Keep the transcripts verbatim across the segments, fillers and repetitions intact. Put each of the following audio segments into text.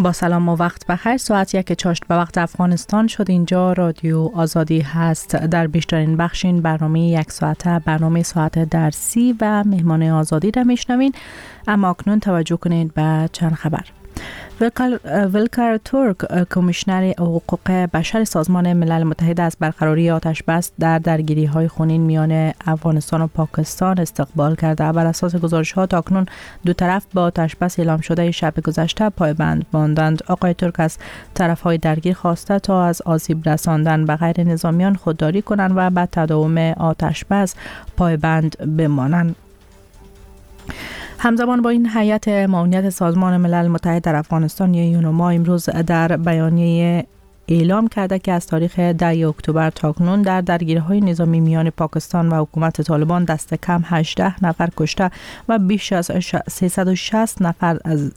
با سلام و وقت بخیر. ساعت یک چاشت به وقت افغانستان شد. اینجا رادیو آزادی هست. در بیشترین بخش این برنامه یک ساعته برنامه ساعت درسی و مهمان آزادی را میشنوین. اما اکنون توجه کنید به چند خبر. ولکر تورک، کمیشنر حقوق بشر سازمان ملل متحد، از برقراری آتش بس در درگیری های خونین میان افغانستان و پاکستان استقبال کرده. بر اساس گزارش ها تاکنون دو طرف با آتش بس اعلام شده شب گذشته پایبند ماندند. آقای تورک از طرف های درگیر خواسته تا از آسیب رساندن به غیر نظامیان خودداری کنند و به تداوم آتش بس پایبند بمانند. همزمان با این هیئت معاونیت سازمان ملل متحد در افغانستان یا یونما امروز در بیانیه اعلام کرده که از تاریخ ده اکتبر تاکنون در درگیری‌های نظامی میان پاکستان و حکومت طالبان دست کم هجده نفر کشته و بیش از سیصد و شصت نفر از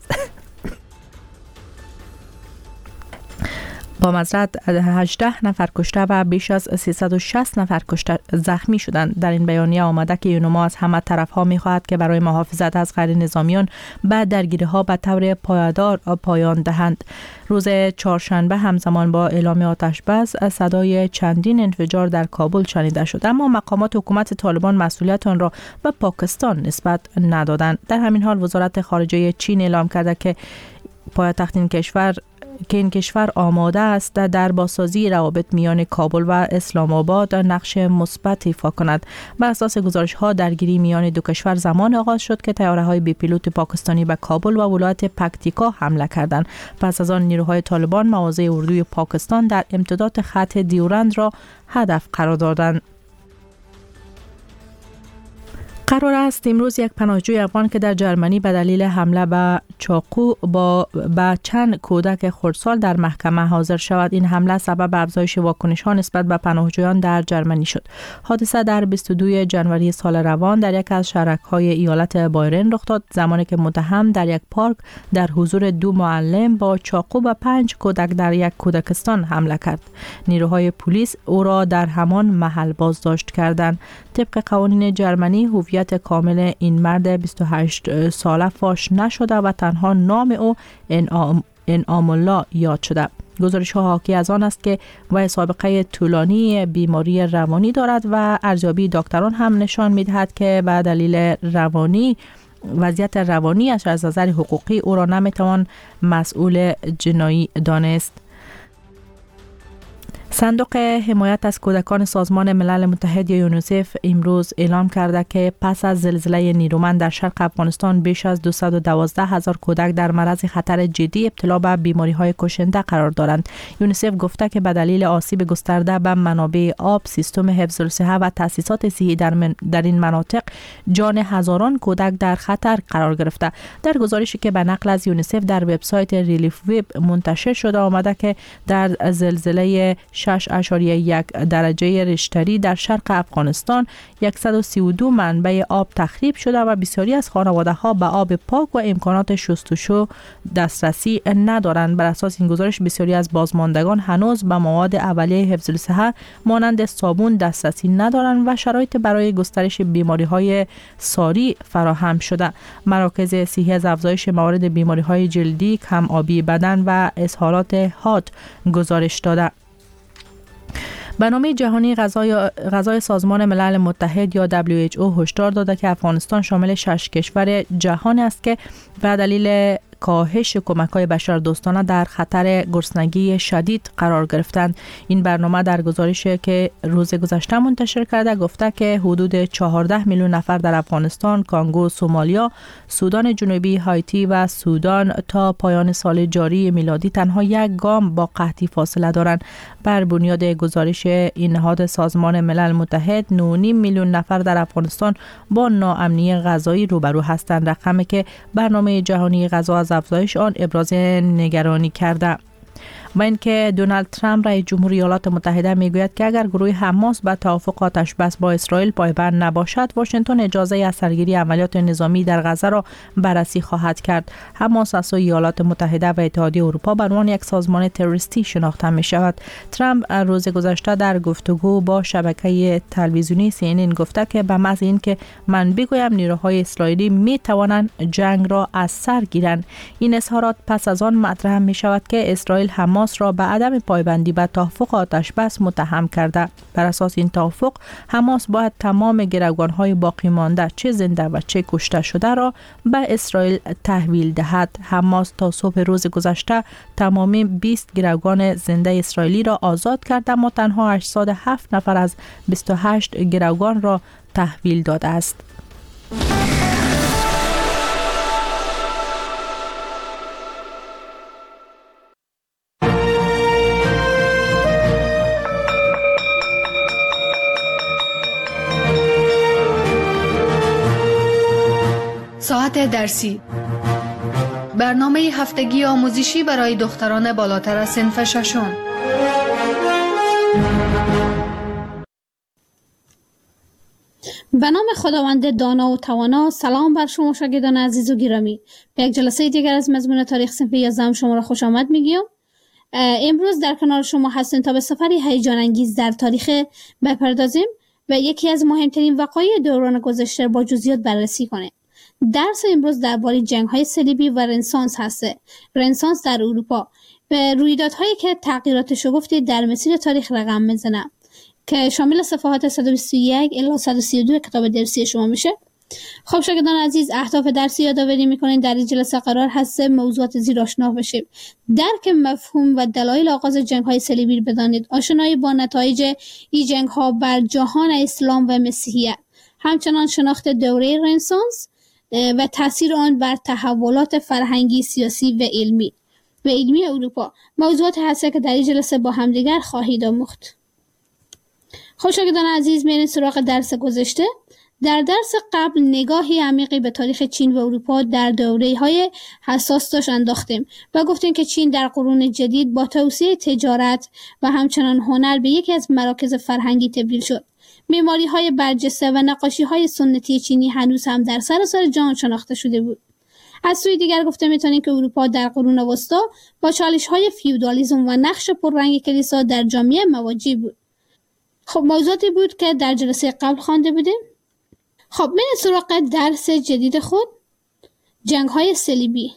با معذرت هجده نفر کشته و بیش از سیصد و شصت نفر کشته زخمی شدند. در این بیانیه آمده که یونما از همه طرف‌ها می‌خواهد که برای محافظت از غیر نظامیان به درگیری‌ها به طور پایدار پایان دهند. روز چهارشنبه همزمان با اعلام آتش بس صدای چندین انفجار در کابل شنیده شد، اما مقامات حکومت طالبان مسئولیت آن را به پاکستان نسبت ندادند. در همین حال وزارت خارجه چین اعلام کرده که پایتخت این کشور که این کشور آماده است در بازسازی روابط میان کابل و اسلام آباد نقش مثبت ایفا کند. بر اساس گزارش‌ها درگیری میان دو کشور زمان آغاز شد که طیاره‌های بی پیلوت پاکستانی به کابل و ولایت پکتیکا حمله کردند. پس از آن نیروهای طالبان مواضع اردوی پاکستان در امتداد خط دیورند را هدف قرار دادند. قرار است امروز یک پناهجوی افغان که در جرمنی به دلیل حمله به چاقو با به چند کودک خردسال در محکمه حاضر شود. این حمله سبب افزایش واکنش‌ها نسبت به پناهجویان در جرمنی شد. حادثه در بیست و دو ژانویه سال روان در یک از شهرک‌های ایالت بایرن رخ داد، زمانی که متهم در یک پارک در حضور دو معلم با چاقو به پنج کودک در یک کودکستان حمله کرد. نیروهای پلیس او را در همان محل بازداشت کردند. طبق قوانین جرمنی هویت کامل این مرد بیست و هشت ساله فاش نشده و تنها نام او انعام, انعام الله یاد شده. گزارش ها حاکی از آن است که وی سابقه طولانی بیماری روانی دارد و ارزیابی دکتران هم نشان می‌دهد که به دلیل روانی وضعیت روانی از نظر حقوقی او را نمیتوان مسئول جنایی دانست. صندوق حمایت از کودکان سازمان ملل متحد یا یونیسف امروز اعلام کرده که پس از زلزله نیرومند در شرق افغانستان بیش از دویست و دوازده هزار کودک در معرض خطر جدی ابتلا به بیماری‌های کشنده قرار دارند. یونیسف گفته که به دلیل آسیب گسترده به منابع آب، سیستم حفظ الصحه و تأسیسات صحی در, من در این مناطق جان هزاران کودک در خطر قرار گرفته. در گزارشی که به نقل از یونیسف در وبسایت ریلیف وب منتشر شده آمده که در زلزله شش اشاریه یک درجه ریشتری در شرق افغانستان صد و سی و دو منبع آب تخریب شده و بسیاری از خانواده ها به آب پاک و امکانات شستشو دسترسی ندارند. بر اساس این گزارش بسیاری از بازماندگان هنوز به مواد اولیه حفظ الصحه مانند صابون دسترسی ندارند و شرایط برای گسترش بیماری های ساری فراهم شده. مراکز صحی از افزایش موارد بیماری های جلدی، کم آبی بدن و اسهالات حاد گزارش داده. برنامه جهانی غذای غذای سازمان ملل متحد یا دبلیو اچ او هشدار داده که افغانستان شامل شش کشور جهان است که به دلیل کاهش کمک‌های بشردوستانه در خطر گرسنگی شدید قرار گرفتند. این برنامه در گزارشی که روز گذشته منتشر کرده گفته که حدود چهارده میلیون نفر در افغانستان، کانگو، سومالیا، سودان جنوبی، هایتی و سودان تا پایان سال جاری میلادی تنها یک گام با قحطی فاصله دارند. بر بنیاد گزارش این نهاد سازمان ملل متحد، نه و نیم میلیون نفر در افغانستان با ناامنی غذایی روبرو هستند، رقمی که برنامه جهانی غذا از افزایش آن ابراز نگرانی کرده. با اینکه دونالد ترامپ رئیس جمهور ایالات متحده میگوید که اگر گروه حماس به توافق آتش بس با اسرائیل پایبند نباشد، واشنگتن اجازه از سرگیری عملیات نظامی در غزه را بررسی خواهد کرد. حماس از سوی ایالات متحده و اتحادیه اروپا به عنوان یک سازمان تروریستی شناخته می شود. ترامپ روز گذشته در گفتگو با شبکه تلویزیونی سی ان ان گفته که به محض اینکه من بگویم نیروهای اسرائیلی می توانند جنگ را از سر گیرند. این اظهارات پس از آن مطرح می شود که اسرائیل حماس را به عدم پایبندی به توافق آتش بس متهم کرده. بر اساس این توافق حماس باید تمام گروگان‌های باقی مانده، چه زنده و چه کشته شده را به اسرائیل تحویل دهد. حماس تا صبح روز گذشته تمامی بیست گروگان زنده اسرائیلی را آزاد کرد، اما تنها هشتصد و هفت نفر از بیست و هشت گروگان را تحویل داده است. ساعت درسی، برنامه هفتگی آموزشی برای دختران بالاتر از صنف ششم. به نام خداوند دانا و توانا. سلام بر شما شاگردان عزیز و گرامی. به یک جلسه دیگر از مضمون تاریخ صنف یازدهم شما را خوش آمد میگیم. امروز در کنار شما هستیم تا به سفری هیجان انگیز در تاریخ بپردازیم و یکی از مهمترین وقایع دوران گذشته با جزئیات بررسی کنیم. درس امروز درباره جنگ‌های صلیبی و رنسانس هسته. رنسانس در اروپا به رویدادهایی که تغییرات شگفتی در مسیر تاریخ رقم میزنه که شامل صفحات صد و بیست و یک الی صد و سی و دو کتاب درسی شما میشه. خب شاگردان عزیز، اهداف درسی یادآوری میکنین. در این جلسه قرار هست موضوعات زیر آشنا بشیم. درک مفهوم و دلایل آغاز جنگ‌های صلیبی بدانید. آشنایی با نتایج این جنگ‌ها بر جهان اسلام و مسیحیت. همچنان شناخت دوره رنسانس و تاثیر آن بر تحولات فرهنگی، سیاسی و علمی و علمی اروپا. موضوعات هسته که در این جلسه با همدیگر خواهید آموخت. خب شاگردان عزیز، میریم سراغ درس گذشته. در درس قبل نگاهی عمیقی به تاریخ چین و اروپا در دوره‌های حساس داشت انداختیم و گفتیم که چین در قرون جدید با توسعه تجارت و همچنان هنر به یکی از مراکز فرهنگی تبدیل شد. معماری‌های برجسته و نقاشی‌های سنتی چینی هنوز هم در سراسر جهان شناخته شده بود. از سوی دیگر گفته می‌توانیم که اروپا در قرون وسطا با چالش‌های فیودالیسم و نقش پررنگ کلیسا در جامعه مواجه بود. خب موضوعاتی بود که در جلسه قبل خوانده بودیم. خب من سراغ درس جدید خود، جنگ‌های صلیبی.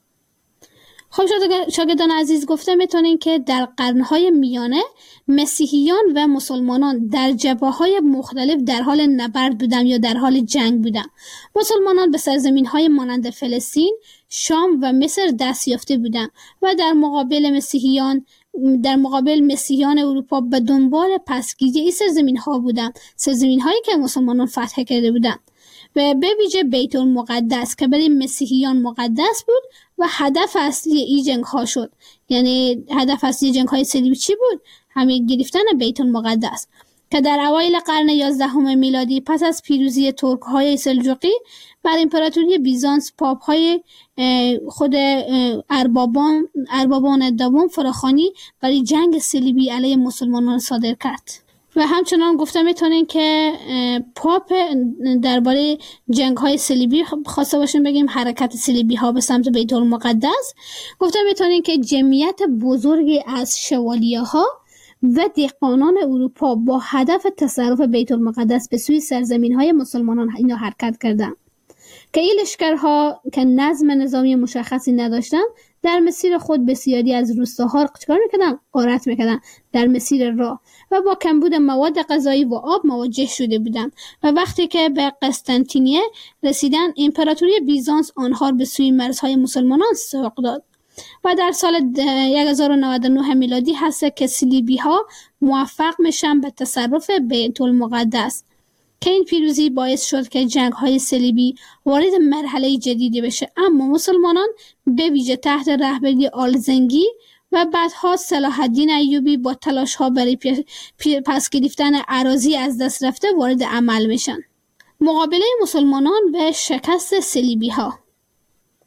خب شاگردان عزیز، گفته میتونین که در قرنهای میانه مسیحیان و مسلمانان در جبهه‌های مختلف در حال نبرد بودن یا در حال جنگ بودن. مسلمانان به سرزمین‌های مانند فلسطین، شام و مصر دست یافته بودند و در مقابل مسیحیان در مقابل مسیحیان اروپا به دنبال پسگیری این سرزمین‌ها بودند، سرزمین‌هایی که مسلمانان فتح کرده بودند و به ویژه بیت المقدس که برای مسیحیان مقدس بود و هدف اصلی این جنگ ها شد. یعنی هدف اصلی جنگ های صلیبی چی بود؟ همین گرفتن بیت المقدس که در اوایل قرن یازدهم میلادی پس از پیروزی ترک های سلجوقی بر امپراتوری بیزانس، پاپ های خود اربابان اربابان دوم فراخوانی برای جنگ صلیبی علیه مسلمانان صادر کرد. و همچنان گفته میتونین که پاپ درباره جنگ های صلیبی خواسته باشیم بگیم حرکت صلیبی ها به سمت بیت المقدس، گفته میتونین که جمعیت بزرگی از شوالیه ها و دهقانان اروپا با هدف تصرف بیت المقدس به سوی سرزمین های مسلمانان اینا حرکت کردند که این لشکرها که نظم نظامی مشخصی نداشتن در مسیر خود بسیاری از روستاها چیکار میکردن؟ غارت میکردن در مسیر راه و با کمبود مواد غذایی و آب مواجه شده بودند و وقتی که به قسطنطینیه رسیدن، امپراتوری بیزانس آنها به سوی مرزهای مسلمانان سوق داد و در سال هزار و نود و نه میلادی هست که صلیبی ها موفق میشن به تصرف بیت المقدس که این پیروزی باعث شد که جنگ های صلیبی وارد مرحله جدیدی بشه. اما مسلمانان به ویژه تحت رهبری آلزنگی و بعدها صلاح الدین ایوبی با تلاش ها برای پس گرفتن اراضی از دست رفته وارد عمل میشن. مقابله مسلمانان و شکست صلیبی ها.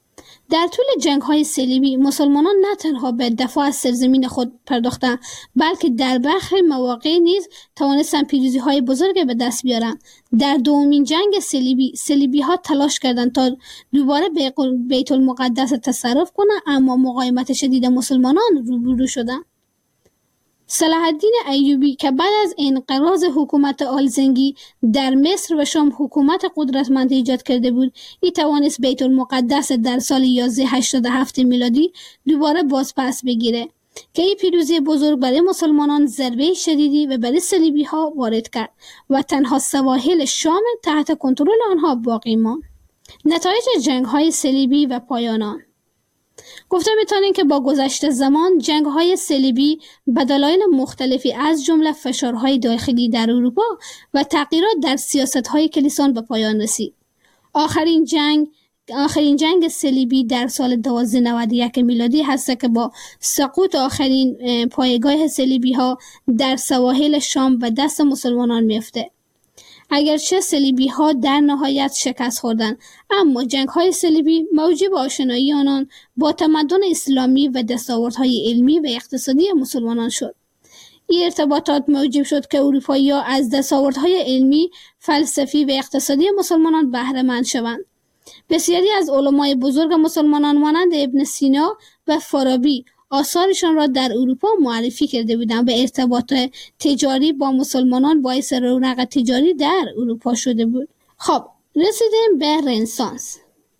در طول جنگ‌های صلیبی مسلمانان نه تنها به دفاع از سرزمین خود پرداختند، بلکه در برخی مواقع نیز توانستند پیروزی‌های بزرگ به دست بیارند. در دومین جنگ صلیبی صلیبی‌ها تلاش کردند تا دوباره به بیت المقدس تصرف کنند، اما مقاومت شدید مسلمانان روبرو شدند. صلاح الدین ایوبی که بعد از انقراض حکومت آلزنگی در مصر و شام حکومت قدرتمند ایجاد کرده بود، ای توانست بیت المقدس در سال یازده هشتاد و هفت میلادی دوباره باز پس بگیره که این پیروزی بزرگ برای مسلمانان ضربه شدیدی و برای صلیبی ها وارد کرد و تنها سواحل شام تحت کنترل آنها باقی ماند. نتایج جنگ های صلیبی و پایان آن. گفته میتونیم که با گذشت زمان جنگ‌های صلیبی به دلایل مختلفی از جمله فشارهای داخلی در اروپا و تغییرات در سیاست‌های کلیسان به پایان رسید. آخرین جنگ آخرین جنگ صلیبی در سال دوازده نود و یک میلادی هست که با سقوط آخرین پایگاه صلیبی‌ها در سواحل شام به دست مسلمانان میفته. اگرچه صلیبی ها در نهایت شکست خوردند، اما جنگ های صلیبی موجب آشنایی آنان با تمدن اسلامی و دستاوردهای علمی و اقتصادی مسلمانان شد. این ارتباطات موجب شد که اروپایی‌ها از دستاوردهای علمی، فلسفی و اقتصادی مسلمانان بهره مند شوند. بسیاری از علمای بزرگ مسلمانان مانند ابن سینا و فارابی آثارشان را در اروپا معرفی کرده بودند و ارتباط تجاری با مسلمانان باعث رونق تجاری در اروپا شده بود. خب رسیدیم به رنسانس.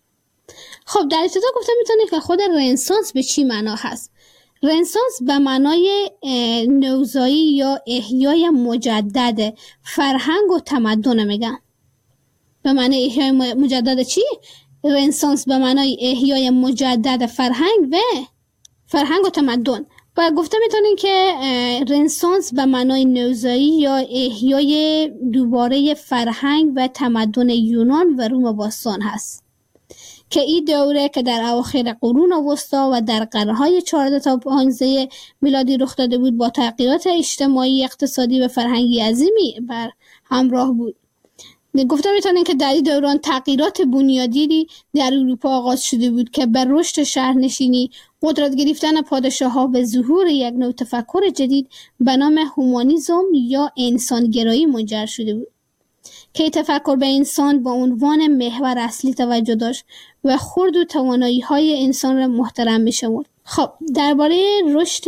خب در ابتدا گفتم میتونید که خود رنسانس به چی معنا هست. رنسانس به معنای نوزایی یا احیای مجدد فرهنگ و تمدن میگن. به معنای احیای مجدد چی؟ رنسانس به معنای احیای مجدد فرهنگ و فرهنگ و تمدن. و گفته میتونین که رنسانس به معنای نوزایی یا احیای دوباره فرهنگ و تمدن یونان و روم باستان هست که این دوره که در اواخر قرون وسطا و در قرنهای چهارده تا پانزده میلادی رخ داده بود، با تغییرات اجتماعی، اقتصادی و فرهنگی عظیمی بر همراه بود. گفته میتونین که در این دوران تغییرات بنیادی در اروپا آغاز شده بود که بر رشد شهرنشینی، قدرت گرفتن پادشاه‌ها و ظهور یک نوع تفکر جدید به نام هومانیسم یا انسانگرایی منجر شده بود که تفکر به انسان با عنوان محور اصلی توجه داشت و خرد و توانایی‌های انسان را محترم می‌شمرد. خب درباره رشد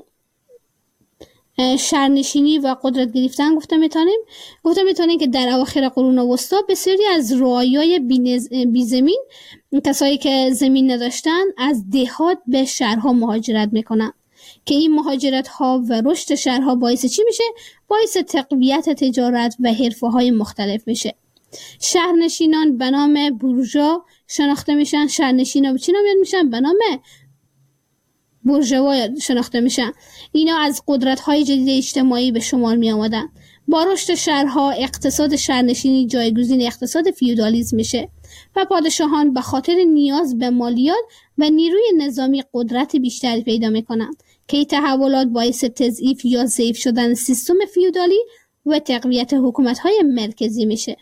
شهرنشینی و قدرت گرفتن گفته میتونیم گفته میتونیم که در اواخر قرون وسطا بسیاری از رعایای بیزمین، کسایی که زمین نداشتن، از دهات به شهرها مهاجرت میکنن که این مهاجرت ها و رشد شهرها باعث چی میشه؟ باعث تقویت تجارت و حرفه های مختلف میشه. شهرنشینان به نام بورژوا شناخته میشن. شهرنشینان به چی نامیده میشن؟ به نام بورژوا شناخته میشن. اینا از قدرت‌های جدید اجتماعی به شمار می آمدن. با رشد شهرها اقتصاد شهرنشینی جایگزین اقتصاد فیودالیسم میشه و پادشاهان به خاطر نیاز به مالیات و نیروی نظامی قدرت بیشتری پیدا میکنند که این تحولات باعث تضعیف یا ضعیف شدن سیستم فیودالی و تقویت حکومت‌های مرکزی میشه.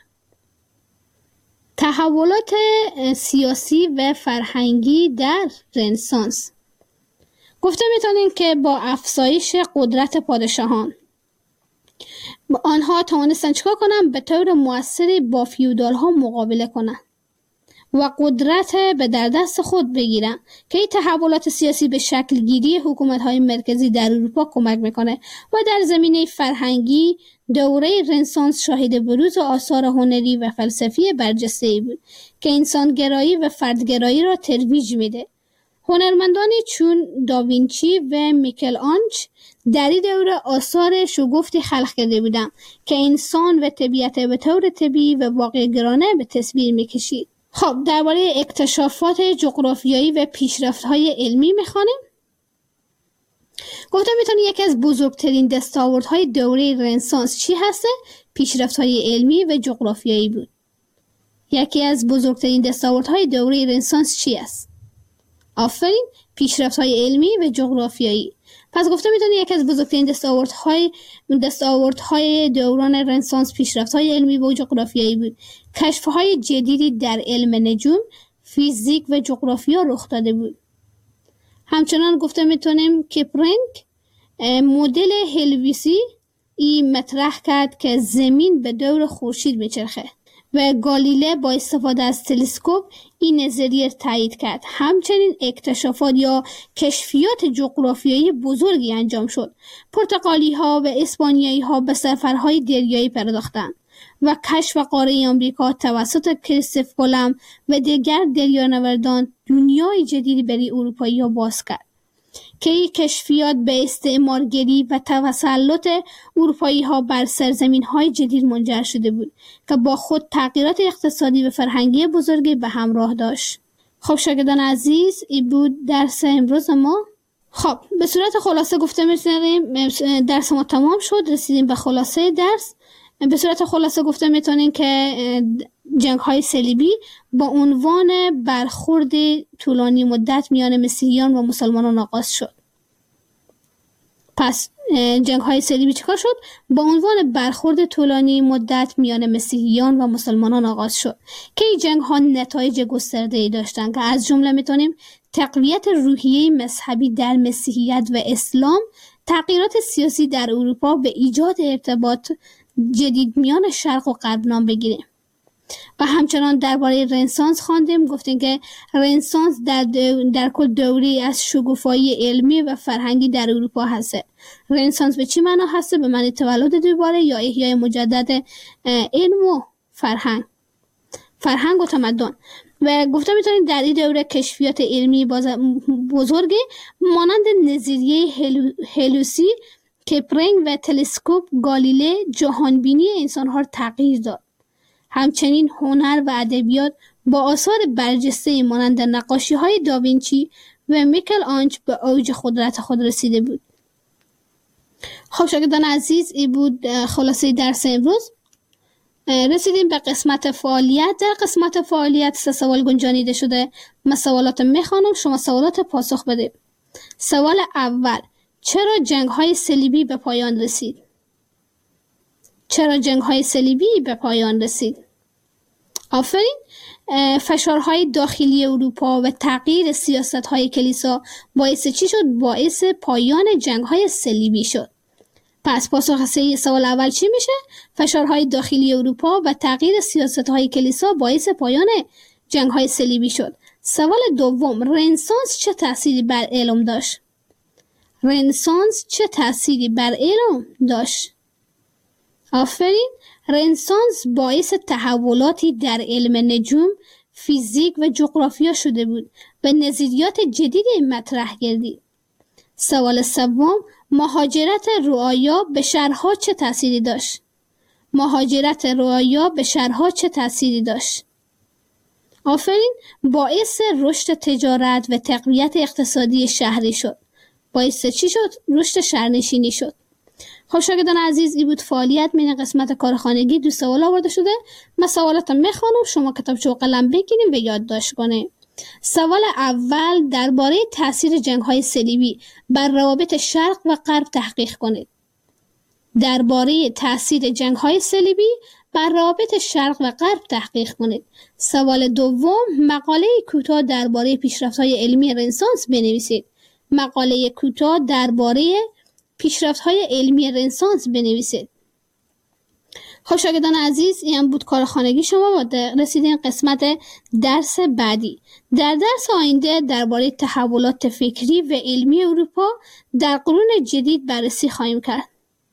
تحولات سیاسی و فرهنگی در رنسانس. گفته میتونیم که با افزایش قدرت پادشاهان آنها توانستن چیکار کنن؟ به طور مؤثری با فیودال ها مقابله کنن و قدرت به در دست خود بگیرن که این تحولات سیاسی به شکل گیری حکومت های مرکزی در اروپا کمک میکنه و در زمینه فرهنگی دوره رنسانس شاهد بروز آثار هنری و فلسفی برجسته‌ای بود که انسانگرایی و فردگرایی را ترویج میده. هنرمندانی چون داوینچی و میکل آنج در این دوره آثار شگفتی خلق کرده بودند که انسان و طبیعت به طور طبیعی و واقع‌گرایانه به تصویر میکشید. خب درباره اکتشافات جغرافیایی و پیشرفت‌های علمی میخوانیم. گفتم میتونی یکی از بزرگترین دستاوردهای دوره رنسانس چی هسته؟ پیشرفت‌های علمی و جغرافیایی بود. یکی از بزرگترین دستاوردهای دوره رنسانس چی است؟ آفرین، پیشرفت‌های علمی و جغرافیایی. پس گفته میتونی یکی از بزرگترین دستاوردهای دستاوردهای دوران رنسانس پیشرفت‌های علمی و جغرافیایی بود. کشف‌های جدیدی در علم نجوم، فیزیک و جغرافیا رخ داده بود. همچنان گفته میتونیم کپلینگ مدل هلویسی این مطرح کرد که زمین به دور خورشید میچرخه و گالیله با استفاده از تلسکوپ این نظریه تایید کرد. همچنین اکتشافات یا کشفیات جغرافیایی بزرگی انجام شد. پرتغالی ها و اسپانیایی ها به سفرهای دریایی پرداختند و کشف قاره آمریکا توسط کریستوف کلمب و دیگر دریانوردان دنیای جدیدی برای اروپایی ها باز کرد که این کشفیات به استعمارگری و تسلط اروپایی ها بر سرزمین های جدید منجر شده بود که با خود تغییرات اقتصادی و فرهنگی بزرگی به همراه داشت. خب شاگردان عزیز، این بود درس امروز ما. خب به صورت خلاصه گفته میتونیم درس ما تمام شد، رسیدیم به خلاصه درس. به صورت خلاصه گفته میتونیم که جنگ های صلیبی با عنوان برخورد طولانی مدت میان مسیحیان و مسلمانان آغاز شد. پس جنگ های صلیبی چیکار شد؟ با عنوان برخورد طولانی مدت میان مسیحیان و مسلمانان آغاز شد که این جنگ ها نتایج گسترده‌ای داشتند که از جمله میتونیم تقویت روحیه مذهبی در مسیحیت و اسلام، تغییرات سیاسی در اروپا به ایجاد ارتباط جدید میان شرق و غرب نام بگیریم. و همچنان درباره رنسانس خواندیم، گفتیم که رنسانس در, در کل دوری از شکوفایی علمی و فرهنگی در اروپا هست. رنسانس به چی معنا هست؟ به معنی تولد دوباره یا احیای مجدد علم و فرهنگ فرهنگ و تمدن. و گفته میتونید در این دوره کشفیات علمی بزرگی مانند نظریه هلو، هلوسی، کپلینگ و تلسکوپ گالیله جهانبینی انسانها را تغییر داد. همچنین هنر و ادبیات با آثار برجسته مانند نقاشی های داوینچی و میکل آنج به اوج قدرت خود رسیده بود. خب شاگردان عزیز، این بود خلاصه درس امروز. رسیدیم به قسمت فعالیت. در قسمت فعالیت سه سوال گنجانیده شده. من سوالات میخوانم، شما سوالات پاسخ بدید. سوال اول: چرا جنگ های صلیبی به پایان رسید؟ چرا جنگ های صلیبی به پایان رسید؟ آفرین. فشارهای داخلی اروپا و تغییر سیاست های کلیسا باعث چی شد؟ باعث پایان جنگ های صلیبی شد. پس پاسخ صحیح سوال اول چی میشه؟ فشارهای داخلی اروپا و تغییر سیاست های کلیسا باعث پایان جنگ های صلیبی شد. سوال دوم: رنسانس چه تأثیری بر علم داشت؟ رنسانس چه تأثیری بر علم داشت؟ آفرین. رنسانس باعث تحولاتی در علم نجوم، فیزیک و جغرافیا شده بود و نظریات جدیدی مطرح گردید. سوال سوم: مهاجرت رعایا به شهرها چه تأثیری داشت؟ مهاجرت رعایا به شهرها چه تأثیری داشت؟ آفرین. باعث رشد تجارت و تقویت اقتصادی شهری شد. باعث چی شد؟ رشد شهرنشینی شد. خب شاگردان عزیز، این بود فعالیت من قسمت کارخانگی. دو سوال آورده شده. من سوالاتم میخوانم، شما کتابچه و قلم بگیریم و یادداشت کنیم. سوال اول: درباره تاثیر جنگ‌های صلیبی بر روابط شرق و غرب تحقیق کنید. درباره تاثیر جنگ‌های صلیبی بر روابط شرق و غرب تحقیق کنید. سوال دوم: مقاله کوتاه درباره پیشرفت‌های علمی رنسانس بنویسید. مقاله کوتاه درباره پیشرفت‌های علمی رنسانس بنویسید. خب شاگردان عزیز، این بود کارخانگی شما و رسیدین قسمت درس بعدی. در درس آینده درباره تحولات فکری و علمی اروپا در قرون جدید بررسی خواهیم کرد.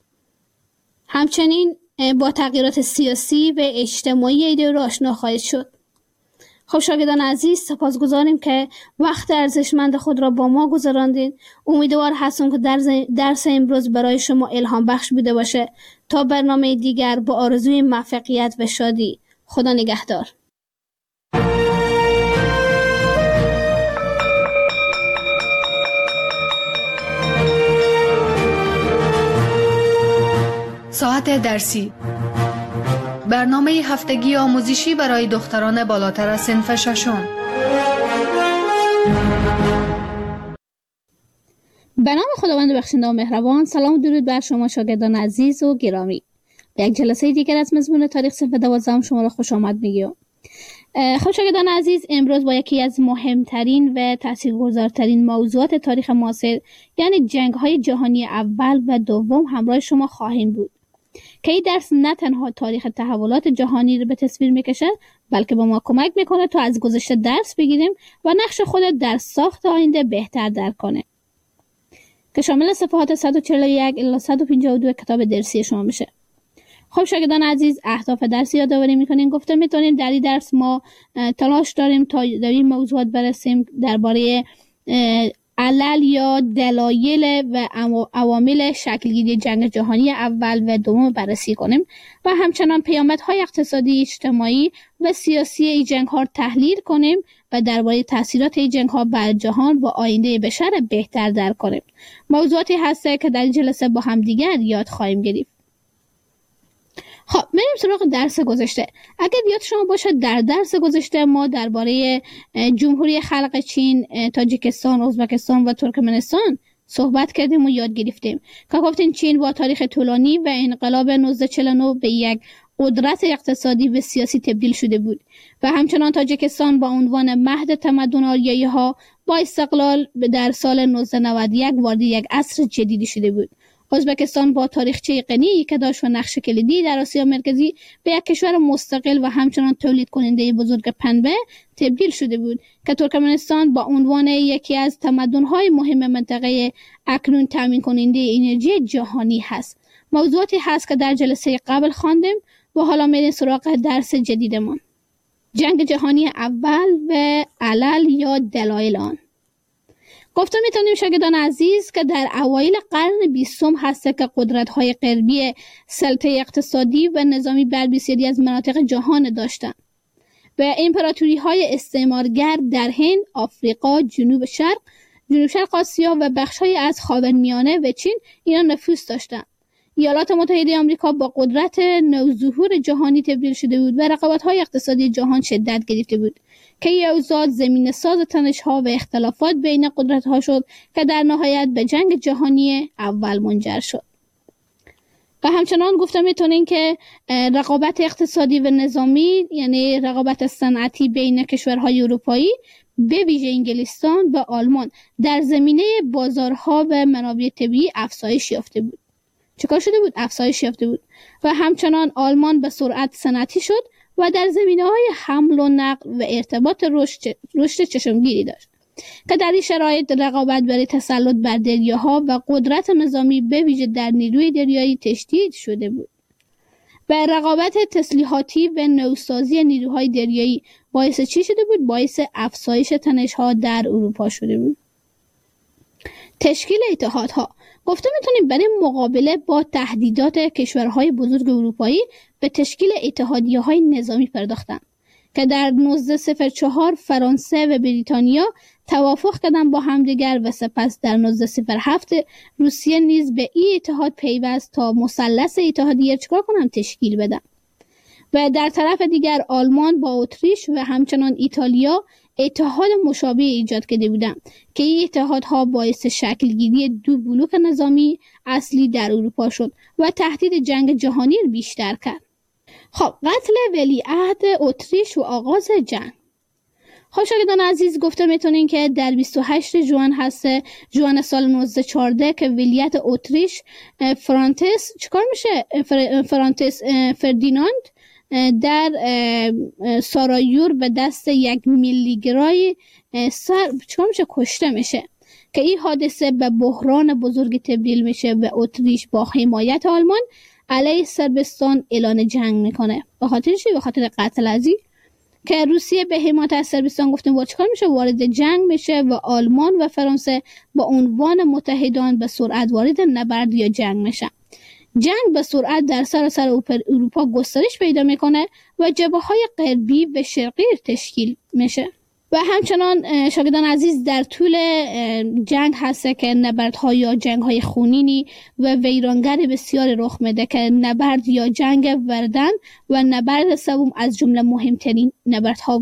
همچنین با تغییرات سیاسی و اجتماعی این دوره آشنا خواهید شد. خب شاگردان عزیز، سپاسگزاریم که وقت ارزشمند خود را با ما گذراندین. امیدوار هستم که درس امروز برای شما الهام بخش بوده باشه. تا برنامه دیگر با آرزوی موفقیت و شادی. خدا نگهدار. ساعت درسی، برنامه هفتگی آموزشی برای دختران بالاتر از صنف ششم. به نام خداوند بخشنده و مهربان. سلام و درود بر شما شاگردان عزیز و گرامی. به یک جلسه دیگر از مضمون تاریخ صنف دوازدهم شما را خوش آمد میگم. خب شاگردان عزیز، امروز با یکی از مهمترین و تاثیرگذارترین موضوعات تاریخ معاصر یعنی جنگ‌های جهانی اول و دوم همراه شما خواهیم بود که این درس نه تنها تاریخ تحولات جهانی رو به تصویر میکشه، بلکه به ما کمک میکنه تا از گذشته درس بگیریم و نقش خود در ساخت آینده بهتر درک کنه که شامل صفحات صد و چهل و یک الی صد و پنجاه و دو کتاب درسی شما میشه. خب شاگردان عزیز، اهداف درس یادآوری میکنیم. گفته میتونیم در این درس ما تلاش داریم تا در این موضوعات برسیم درباره علل یا دلایل و عوامل شکلگیری جنگ جهانی اول و دوم بررسی کنیم و همچنان پیامدهای اقتصادی، اجتماعی و سیاسی این جنگ ها تحلیل کنیم و درباره تاثیرات این جنگ ها بر جهان و آینده بشر بهتر درک کنیم. موضوعاتی هست که در جلسه با هم دیگر یاد خواهیم گرفت. خب بریم سراغ درس گذشته. اگر یاد شما باشه در درس گذشته ما درباره جمهوری خلق چین، تاجیکستان، ازبکستان و ترکمنستان صحبت کردیم و یاد گرفتیم که گفتیم چین با تاریخ طولانی و انقلاب نوزده چهل و نه به یک قدرت اقتصادی و سیاسی تبدیل شده بود و همچنان تاجیکستان با عنوان مهد تمدن آریایی ها با استقلال در سال نوزده نود و یک وارد یک عصر جدیدی شده بود. ازبکستان با تاریخچه غنی که داشت و نقش کلیدی در آسیا مرکزی به یک کشور مستقل و همچنان تولید کننده بزرگ پنبه تبدیل شده بود که ترکمنستان با عنوان یکی از تمدن‌های مهم منطقه اکنون تامین کننده انرژی جهانی هست. موضوعاتی هست که در جلسه قبل خواندیم و حالا میریم سراغ درس جدیدمان. جنگ جهانی اول و علل یا دلایل آن. گفته میتونیم شاگردان عزیز که در اوایل قرن بیستم هست که قدرت‌های غربی سلطه اقتصادی و نظامی بر بسیاری از مناطق جهان داشتند و امپراتوری‌های استعمارگر در هند، آفریقا، جنوب شرق، جنوب شرق آسیا و بخش‌های از خاورمیانه و چین اینا نفوذ داشتند. ایالات متحده آمریکا با قدرت نوظهور جهانی تبدیل شده بود و رقابت‌های اقتصادی جهان شدت گرفته بود که این اوضاع زمینه ساز تنش‌ها و اختلافات بین قدرت‌ها شد که در نهایت به جنگ جهانی اول منجر شد. و همچنان گفته میتونیم که رقابت اقتصادی و نظامی یعنی رقابت صنعتی بین کشورهای اروپایی به ویژه انگلستان و آلمان در زمینه بازارها و منابع طبیعی افزایش یافته بود. چیکار شده بود؟ افزایش یافته بود و همچنان آلمان به سرعت صنعتی شد و در زمینه‌های حمل و نقل و ارتباط رشد رشد چشمگیری داشت که در این شرایط رقابت برای تسلط بر دریاها و قدرت نظامی به ویژه در نیروی دریایی تشدید شده بود و رقابت تسلیحاتی و نوسازی نیروهای دریایی باعث چی شده بود؟ باعث افزایش تنش‌ها در اروپا شده بود. تشکیل اتحادها. گفته میتونیم برای مقابله با تهدیدات کشورهای بزرگ اروپایی به تشکیل اتحادیه‌های نظامی پرداختند که در نوزده صفر چهار فرانسه و بریتانیا توافق کردند با همدیگر و سپس در نوزده صفر هفت روسیه نیز به این اتحاد پیوست تا مثلث اتحادیه چیکار کنند؟ تشکیل بدن. و در طرف دیگر آلمان با اتریش و همچنان ایتالیا اتحاد مشابه ایجاد کرده بودند که این اتحادها باعث شکلگیری دو بلوک نظامی اصلی در اروپا شد و تهدید جنگ جهانی را بیشتر کرد. خب قتل ولیعهد اتریش و آغاز جنگ. خب شاگردان عزیز، گفته میتونین که در بیست و هشت ژوئن هست ژوئن سال نوزده چهارده که ولیعهد اتریش فرانتس چیکار میشه فرانتس فردیناند در سارایور به دست یک میلیگرای سر چیکار میشه کشته میشه که این حادثه به بحران بزرگ تبدیل میشه و اتریش با حمایت آلمان علیه صربستان اعلان جنگ میکنه. به خاطر چی؟ به خاطر قتل ازی که روسیه به حمایت از صربستان گفتیم با چیکار میشه وارد جنگ میشه و آلمان و فرانسه با عنوان متحدان به سرعت وارد نبرد یا جنگ میشن. جنگ به سرعت در سراسر اروپا گسترش پیدا میکنه و جبهه‌های غربی و شرقی تشکیل میشه. و همچنان شاگردان عزیز در طول جنگ هست که نبردها یا جنگ‌های خونینی و ویرانگر بسیار رخ میده که نبرد یا جنگ وردن و نبرد سوم از جمله مهمترین نبردها بوده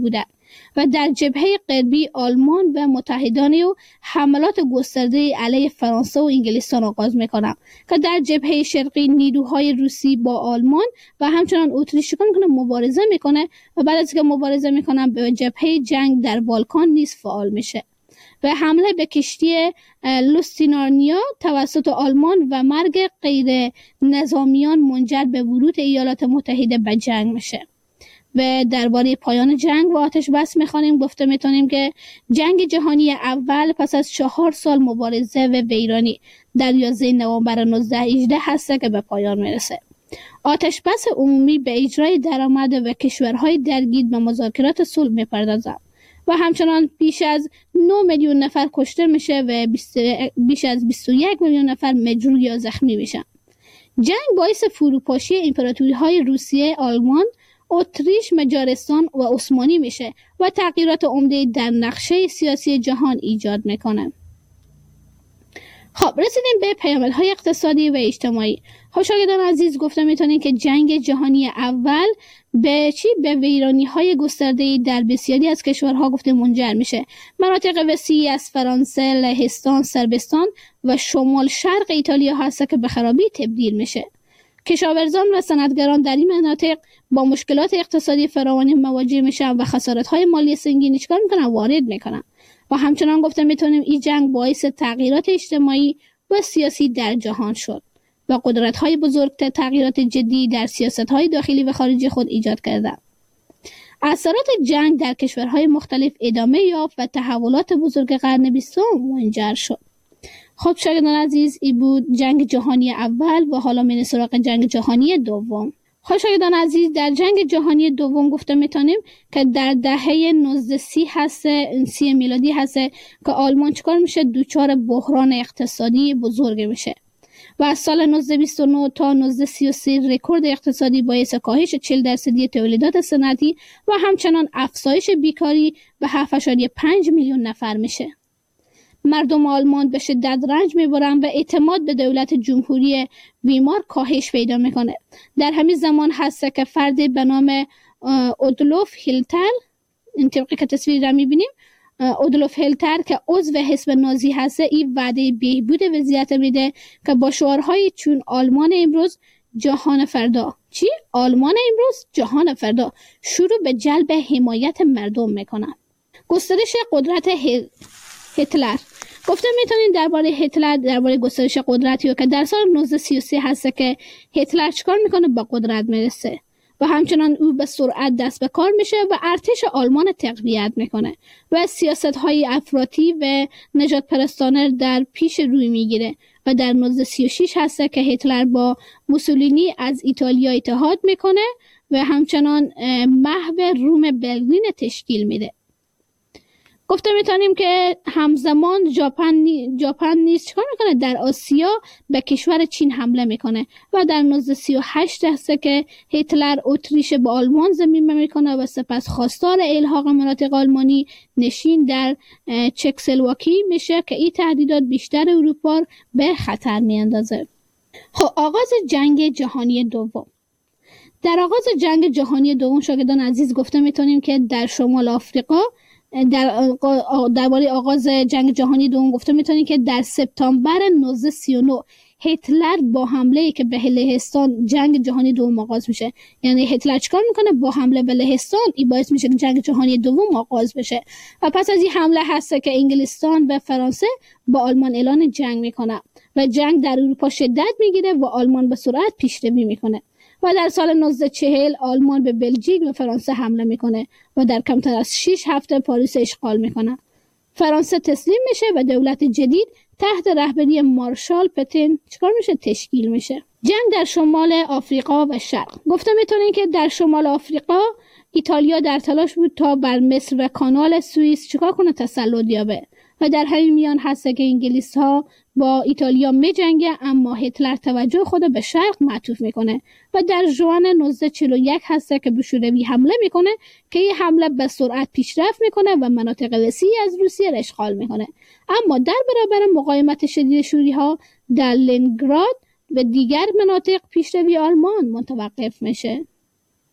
و در جبهه غربی آلمان و متحدان او حملات گسترده علیه فرانسه و انگلستان آغاز میکنند که در جبهه شرقی نیروهای روسی با آلمان و همچنان اتریش شکن کنه مبارزه میکنه و بعد از که مبارزه میکنن به جبهه جنگ در بالکان نیز فعال میشه و حمله به کشتی لوستینارنیا توسط آلمان و مرگ غیر نظامیان منجر به ورود ایالات متحده به جنگ میشه. و درباره پایان جنگ و آتش بس میخوانیم گفته میتونیم که جنگ جهانی اول پس از چهار سال مبارزه و ویرانی در یازده نوامبر نوزده هجده هست که به پایان میرسه. آتش بس عمومی به اجرای درآمد و کشورهای درگیر به مذاکرات صلح میپردازند و همچنان بیش از نه میلیون نفر کشته میشه و بیش از بیست و یک میلیون نفر مجروح یا زخمی میشن. جنگ باعث فروپاشی امپراتوری های روسیه، آلمان، اتریش، مجارستان و عثمانی میشه و تغییرات عمده در نقشه سیاسی جهان ایجاد میکنه. خب رسیدیم به پیامدهای اقتصادی و اجتماعی. خب شاگردان عزیز گفته میتونیم که جنگ جهانی اول به چی؟ به ویرانی های گسترده در بسیاری از کشورها گفته منجر میشه. مناطق وسیعی از فرانسه، لهستان، صربستان و شمال شرق ایتالیا هست که به خرابی تبدیل میشه. کشاورزان و صنعتگران در این مناطق با مشکلات اقتصادی فراوانی مواجه میشن و خسارت‌های مالی سنگینی چیکار میکنن؟ وارد میکنن. و همچنان گفته میتونیم این جنگ باعث تغییرات اجتماعی و سیاسی در جهان شد و قدرت‌های بزرگ تغییرات جدی در سیاست‌های داخلی و خارجی خود ایجاد کردند. اثرات جنگ در کشورهای مختلف ادامه یافت و تحولات بزرگ قرن بیستم منجر شد. خب شاگردان عزیز این بود جنگ جهانی اول و حالا میریم سراغ جنگ جهانی دوم. خب شاگردان عزیز در جنگ جهانی دوم گفته میتونیم که در دهه نوزده سی هست سی میلادی هست که آلمان چیکار میشه؟ دوچار بحران اقتصادی بزرگ میشه و از سال نوزده بیست و نه تا نوزده سی و سه رکورد اقتصادی باعث کاهش چهل درصدی تولیدات صنعتی و همچنان افزایش بیکاری به هفت ممیز پنج میلیون نفر میشه. مردم آلمان به شدت رنج میبرند و اعتماد به دولت جمهوری ویمار کاهش پیدا میکنه. در همین زمان هست که فردی به نام اودولف هیتلر، این طبقی که تصویر را میبینیم، اودولف هیتلر که عضو حزب نازی هست این وعده بهبود وضعیت میده که با شعارهای چون آلمان امروز جهان فردا، چی؟ آلمان امروز جهان فردا، شروع به جلب حمایت مردم میکنن. گسترش قدرت هیتلر گفته میتونین درباره هیتلر درباره گسترش قدرتی و که در سال نوزده سی و سه هست که هیتلر چیکار میکنه؟ به قدرت میرسه و همچنان او به سرعت دست به کار میشه و ارتش آلمان تقویت میکنه و سیاست های افراطی و نجات پرستانه در پیش روی میگیره و در نوزده سی و شش هست که هیتلر با موسولینی از ایتالیا اتحاد میکنه و همچنان محو روم برلین تشکیل میده. گفته میتونیم که همزمان ژاپن ژاپن نیز چیکار میکنه؟ در آسیا به کشور چین حمله میکنه و در نوزده سی و هشت هست که هیتلر اتریش به آلمان ضمیمه میکنه و سپس خواستار الحاق مناطق آلمانی نشین در چکسلواکی میشه که این تهدیدات بیشتر اروپا به خطر میاندازه. خب آغاز جنگ جهانی دوم. در آغاز جنگ جهانی دوم شاگردان عزیز گفته میتونیم که در شمال آفریقا در درباره آغاز جنگ جهانی دوم گفته میتونیم که در سپتامبر نوزده سی و نه هیتلر با حمله که به لهستان جنگ جهانی دوم آغاز میشه. یعنی هیتلر چیکار میکنه؟ با حمله به لهستان این باعث میشه که جنگ جهانی دوم آغاز بشه و پس از این حمله هست که انگلستان و فرانسه با آلمان اعلان جنگ میکنه و جنگ در اروپا شدت میگیره و آلمان به سرعت پیشروی میکنه و در سال نوزده چهل آلمان به بلژیک و فرانسه حمله میکنه و در کمتر از شش هفته پاریس اشغال میکنه. فرانسه تسلیم میشه و دولت جدید تحت رهبری مارشال پتن چیکار میشه؟ تشکیل میشه. جنگ در شمال آفریقا و شرق. گفته میتونین که در شمال آفریقا ایتالیا در تلاش بود تا بر مصر و کانال سوئیس چیکار کنه؟ تسلط یابه و در همین میان هست که انگلیس ها با ایتالیا می جنگه، اما هیتلر توجه خود به شرق معطوف میکنه و در ژوئن نوزده چهل و یک هست که به شوروی حمله میکنه که این حمله به سرعت پیشرفت میکنه و مناطق وسیعی از روسیه را اشغال میکنه، اما در برابر مقاومت شدید شوری ها در لنینگراد و دیگر مناطق پیشروی آلمان متوقف میشه.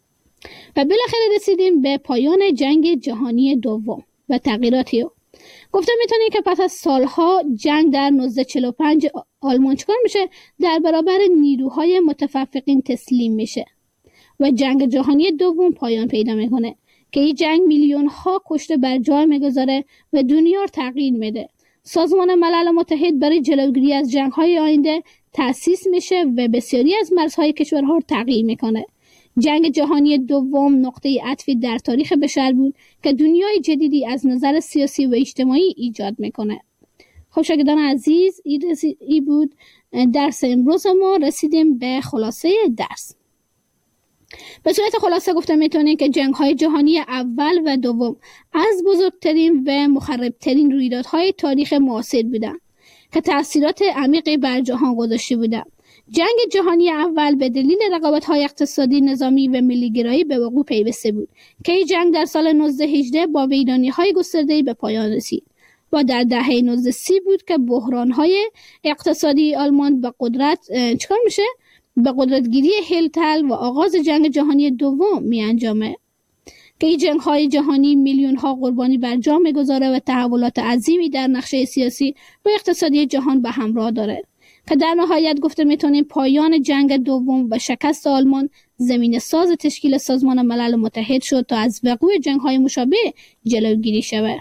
و بالاخره رسیدیم به پایان جنگ جهانی دوم و تغییراتی او. گفته میتونیم که پس از سالها جنگ در نوزده چهل و پنج آلمان چکار میشه؟ در برابر نیروهای متفرقین تسلیم میشه و جنگ جهانی دوم پایان پیدا میکنه که این جنگ میلیون ها کشته بر جای میگذاره و دنیا رو تغییر میده. سازمان ملل متحد برای جلوگیری از جنگ های آینده تأسیس میشه و بسیاری از مرزهای کشورها رو تغییر میکنه. جنگ جهانی دوم نقطه عطفی در تاریخ بشر بود که دنیای جدیدی از نظر سیاسی و اجتماعی ایجاد میکنه. خب شاگردان عزیز، این بود درس امروز ما. رسیدیم به خلاصه درس. به صورت خلاصه گفته میتونیم که جنگ های جهانی اول و دوم از بزرگترین و مخربترین رویدادهای تاریخ معاصر بودند که تأثیرات عمیقی بر جهان گذاشته بودند. جنگ جهانی اول به دلیل رقابت‌های اقتصادی، نظامی و ملی‌گرایی به وقوع پیوسته بود که این جنگ در سال نوزده هجده با ویرانی‌های گسترده‌ای به پایان رسید و در دهه نوزده سی بود که بحران‌های اقتصادی آلمان به قدرت چیکار میشه؟ به قدرتگیری هیتلر و آغاز جنگ جهانی دوم می انجامه که این جنگ‌های جهانی میلیون‌ها قربانی بر جا می‌گذاره و تحولات عظیمی در نقشه سیاسی و اقتصادی جهان به همراه داره که در نهایت گفته میتونیم پایان جنگ دوم و شکست آلمان زمین ساز تشکیل سازمان ملل متحد شد تا از وقوع جنگ‌های مشابه جلوگیری شود.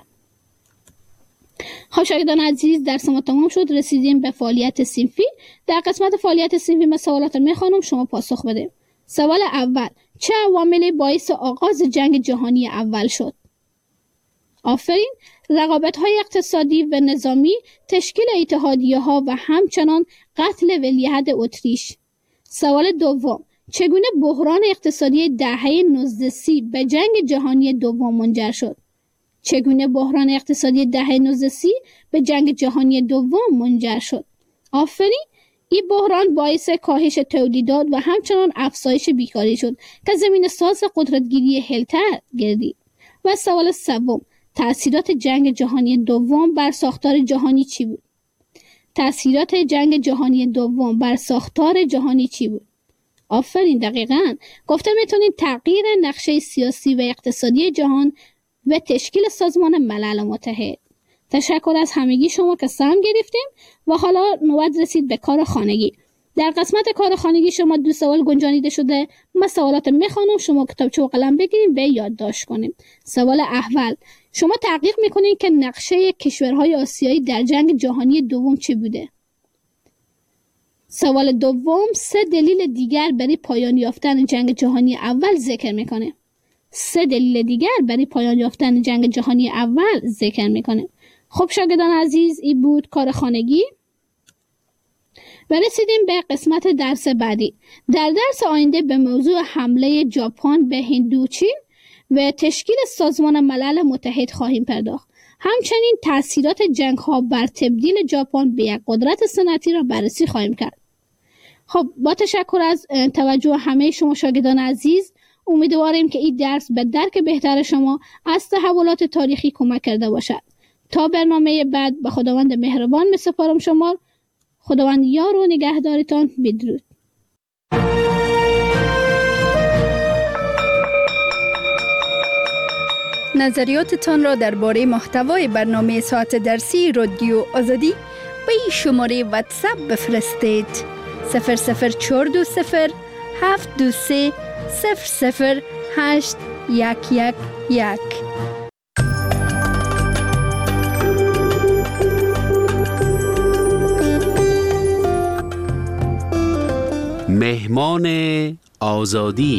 خب شاگردان عزیز، درس ما تمام شد. رسیدیم به فعالیت صنفی. در قسمت فعالیت صنفی من سوالات میخوانم، شما پاسخ بده. سوال اول: چه عواملی باعث آغاز جنگ جهانی اول شد؟ آفرین، رقابت‌های اقتصادی و نظامی، تشکیل اتحادیه‌ها و همچنان قتل ولیعهد اتریش. سوال دوم: چگونه بحران اقتصادی دهه نوزده سی به جنگ جهانی دوم منجر شد؟ چگونه بحران اقتصادی دهه نوزده سی به جنگ جهانی دوم منجر شد؟ آفرین، این بحران باعث کاهش تولیدات و همچنان افزایش بیکاری شد که زمین ساز قدرتگیری هیتلر گردید. و سوال سوم: تأثیرات جنگ جهانی دوم بر ساختار جهانی چی بود؟ تأثیرات جنگ جهانی دوم بر ساختار جهانی چی بود؟ آفرین، دقیقاً. گفته میتونید تغییر نقشه سیاسی و اقتصادی جهان و تشکیل سازمان ملل متحد. تشکر از همگی شما که سهم گرفتیم و حالا نوبت رسید به کار خانگی. در قسمت کار خانگی شما دو سوال گنجانیده شده. من سوالات میخوانم، شما کتابچه و قلم بگیریم و یادداشت کنیم. سوال اول: شما تحقیق میکنید که نقشه کشورهای آسیایی در جنگ جهانی دوم چه بوده؟ سوال دوم: سه دلیل دیگر برای پایان یافتن جنگ جهانی اول ذکر میکنه. سه دلیل دیگر برای پایان یافتن جنگ جهانی اول ذکر میکنه. خب شاگردان عزیز، این بود کار خانگی و رسیدیم به قسمت درس بعدی. در درس آینده به موضوع حمله ژاپن به هندوچین و تشکیل سازمان ملل متحد خواهیم پرداخت. همچنین تأثیرات جنگ ها بر تبدیل ژاپن به یک قدرت صنعتی را بررسی خواهیم کرد. خب با تشکر از توجه همه شما شاگردان عزیز، امیدواریم که این درس به درک بهتر شما از تحولات تاریخی کمک کرده باشد. تا برنامه بعد، به خداوند مهربان می‌سپارم شما. خداوند یار و نگهدارتان. بدرود. نظریاتتان را درباره محتوای برنامه ساعت درسی رادیو آزادی به این شماره واتساپ بفرستید: صفر صفر چهار دو صفر هفت دو سه صفر صفر هشت یک یک یک. مهمان آزادی.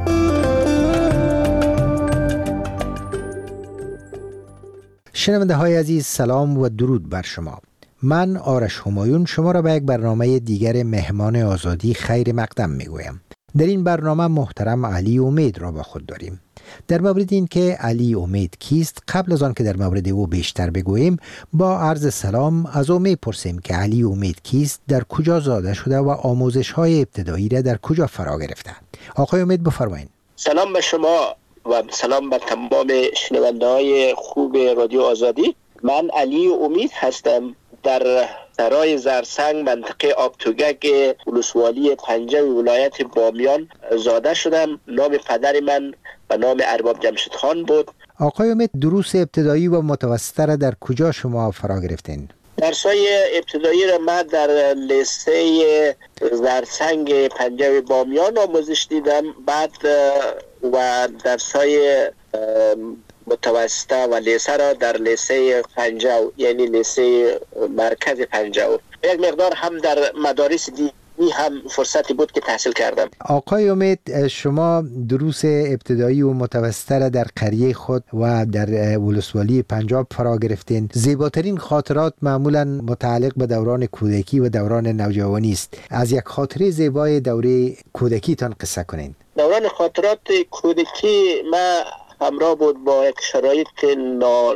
شنونده های عزیز، سلام و درود بر شما. من آرش همایون شما را به یک برنامه دیگر مهمان آزادی خیر مقدم می گویم. در این برنامه محترم علی امید را با خود داریم. در مورد این که علی امید کیست، قبل از آن که در مورد او بیشتر بگوییم، با عرض سلام از او میپرسیم که علی امید کیست، در کجا زاده شده و آموزش های ابتدایی را در کجا فرا گرفته. آقای امید بفرمایید. سلام به شما و سلام به تمام شنونده های خوب رادیو آزادی. من علی امید هستم. در سرای زرسنگ منطقه آبتوگک ولسوالی پنجه ولایت بامیان زاده شدم. نام پدر من به نام ارباب جمشید خان بود. آقای امید، دروس ابتدایی و متوسطه را در کجا شما فرا گرفتین؟ درسای ابتدایی را من در لیسه زرسنگ پنجه بامیان آموزش دیدم. بعد و درسای متوسطه و لیسه را در لیسه پنجه، یعنی لیسه مرکز پنجه، یک مقدار هم در مدارس دی این هم فرصتی بود که تحصیل کردم. آقای امید، شما دروس ابتدایی و متوسطه را در قریه خود و در ولسوالی پنجاب فرا گرفتین. زیباترین خاطرات معمولا متعلق به دوران کودکی و دوران نوجوانی است. از یک خاطره زیبای دوره کودکیتان قصه کنین. دوران خاطرات کودکی ما همراه بود با یک شرایط نا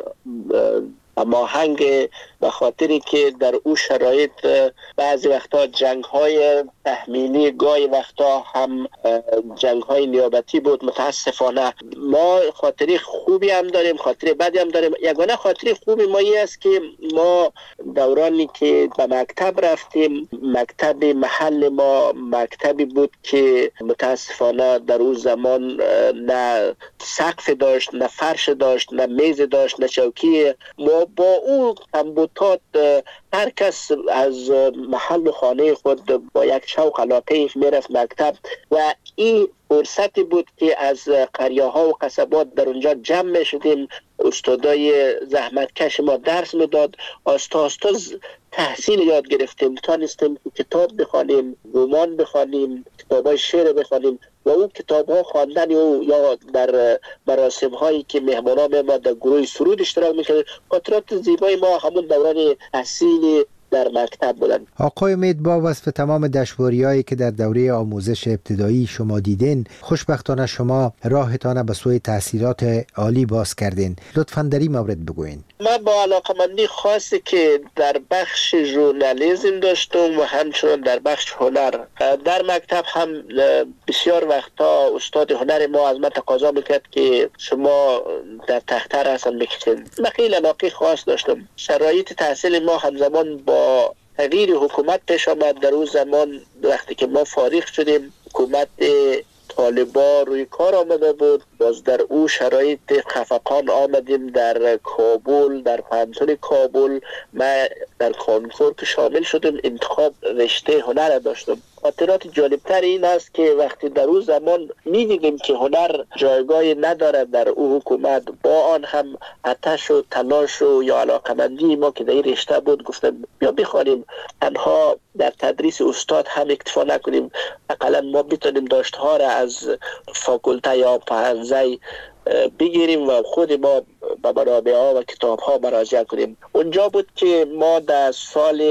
ماهنگ، به خاطری که در او شرایط بعضی وقتا جنگ های تحمیلی، گاهی وقتا هم جنگ های نیابتی بود. متاسفانه ما خاطری خوبی هم داریم، خاطری بدی هم داریم. یگانه خاطری خوبی ما این است که ما دورانی که به مکتب رفتیم، مکتب محل ما مکتبی بود که متاسفانه در اون زمان نه سقف داشت، نه فرش داشت، نه میز داشت، نه چوکی. ما با اون کمبودات هر کس از محل و خانه خود با یک شوق علاقه میرفت مکتب و این فرصتی بود که از قریه ها و قصبات در اونجا جمع میشدیم. استادای زحمتکش ما درس میداد. آستا آستا تحصیل یاد گرفتیم، تانستیم کتاب بخوانیم، رمان بخوانیم، کتابای شعر بخوانیم و اون کتاب ها خواندن او یا در مراسم هایی که مهمانان ما در گروه سرود اشتراک میکردن. خاطرات زیبای ما همون دوران تحصیل در مکتب بودن. آقای امید، با وصف تمام دشواری‌هایی که در دوره آموزش ابتدایی شما دیدین، خوشبختانه شما راهتان به سوی تحصیلات عالی باز کردین. لطفاً در این مورد بگوین. من با علاقمندی خاصی که در بخش ژورنالیسم داشتم و همچنان در بخش هنر در مکتب هم بسیار وقتا استاد هنر ما از من تقاضا میکرد که شما در تخته رسم بکشید. من خیلی علاقه خاص داشتم. شرایط تحصیل ما همزمان با تغییر حکومت پیش آمد. در اون زمان وقتی که ما فارغ شدیم حکومت طالبان روی کار آمده بود. باز در او شرایط خفقان آمدیم در کابل، در پانتون کابل. من در کانکور که شامل شدم انتخاب رشته هنر داشتم. خاطرات جالبتر این است که وقتی در اون زمان می‌دیدیم که هنر جایگاهی نداره در او حکومت، با آن هم آتش و تلاش و یا علاقمندی ما که در این رشته بود گفتم بیا بخوانیم، تنها در تدریس استاد هم اکتفا نکنیم، حداقل ما بتونیم داشته‌ها را از فاکولته یا پانزه بگیریم و خود ما به منابع ها و کتاب ها مراجعه کنیم. اونجا بود که ما در سال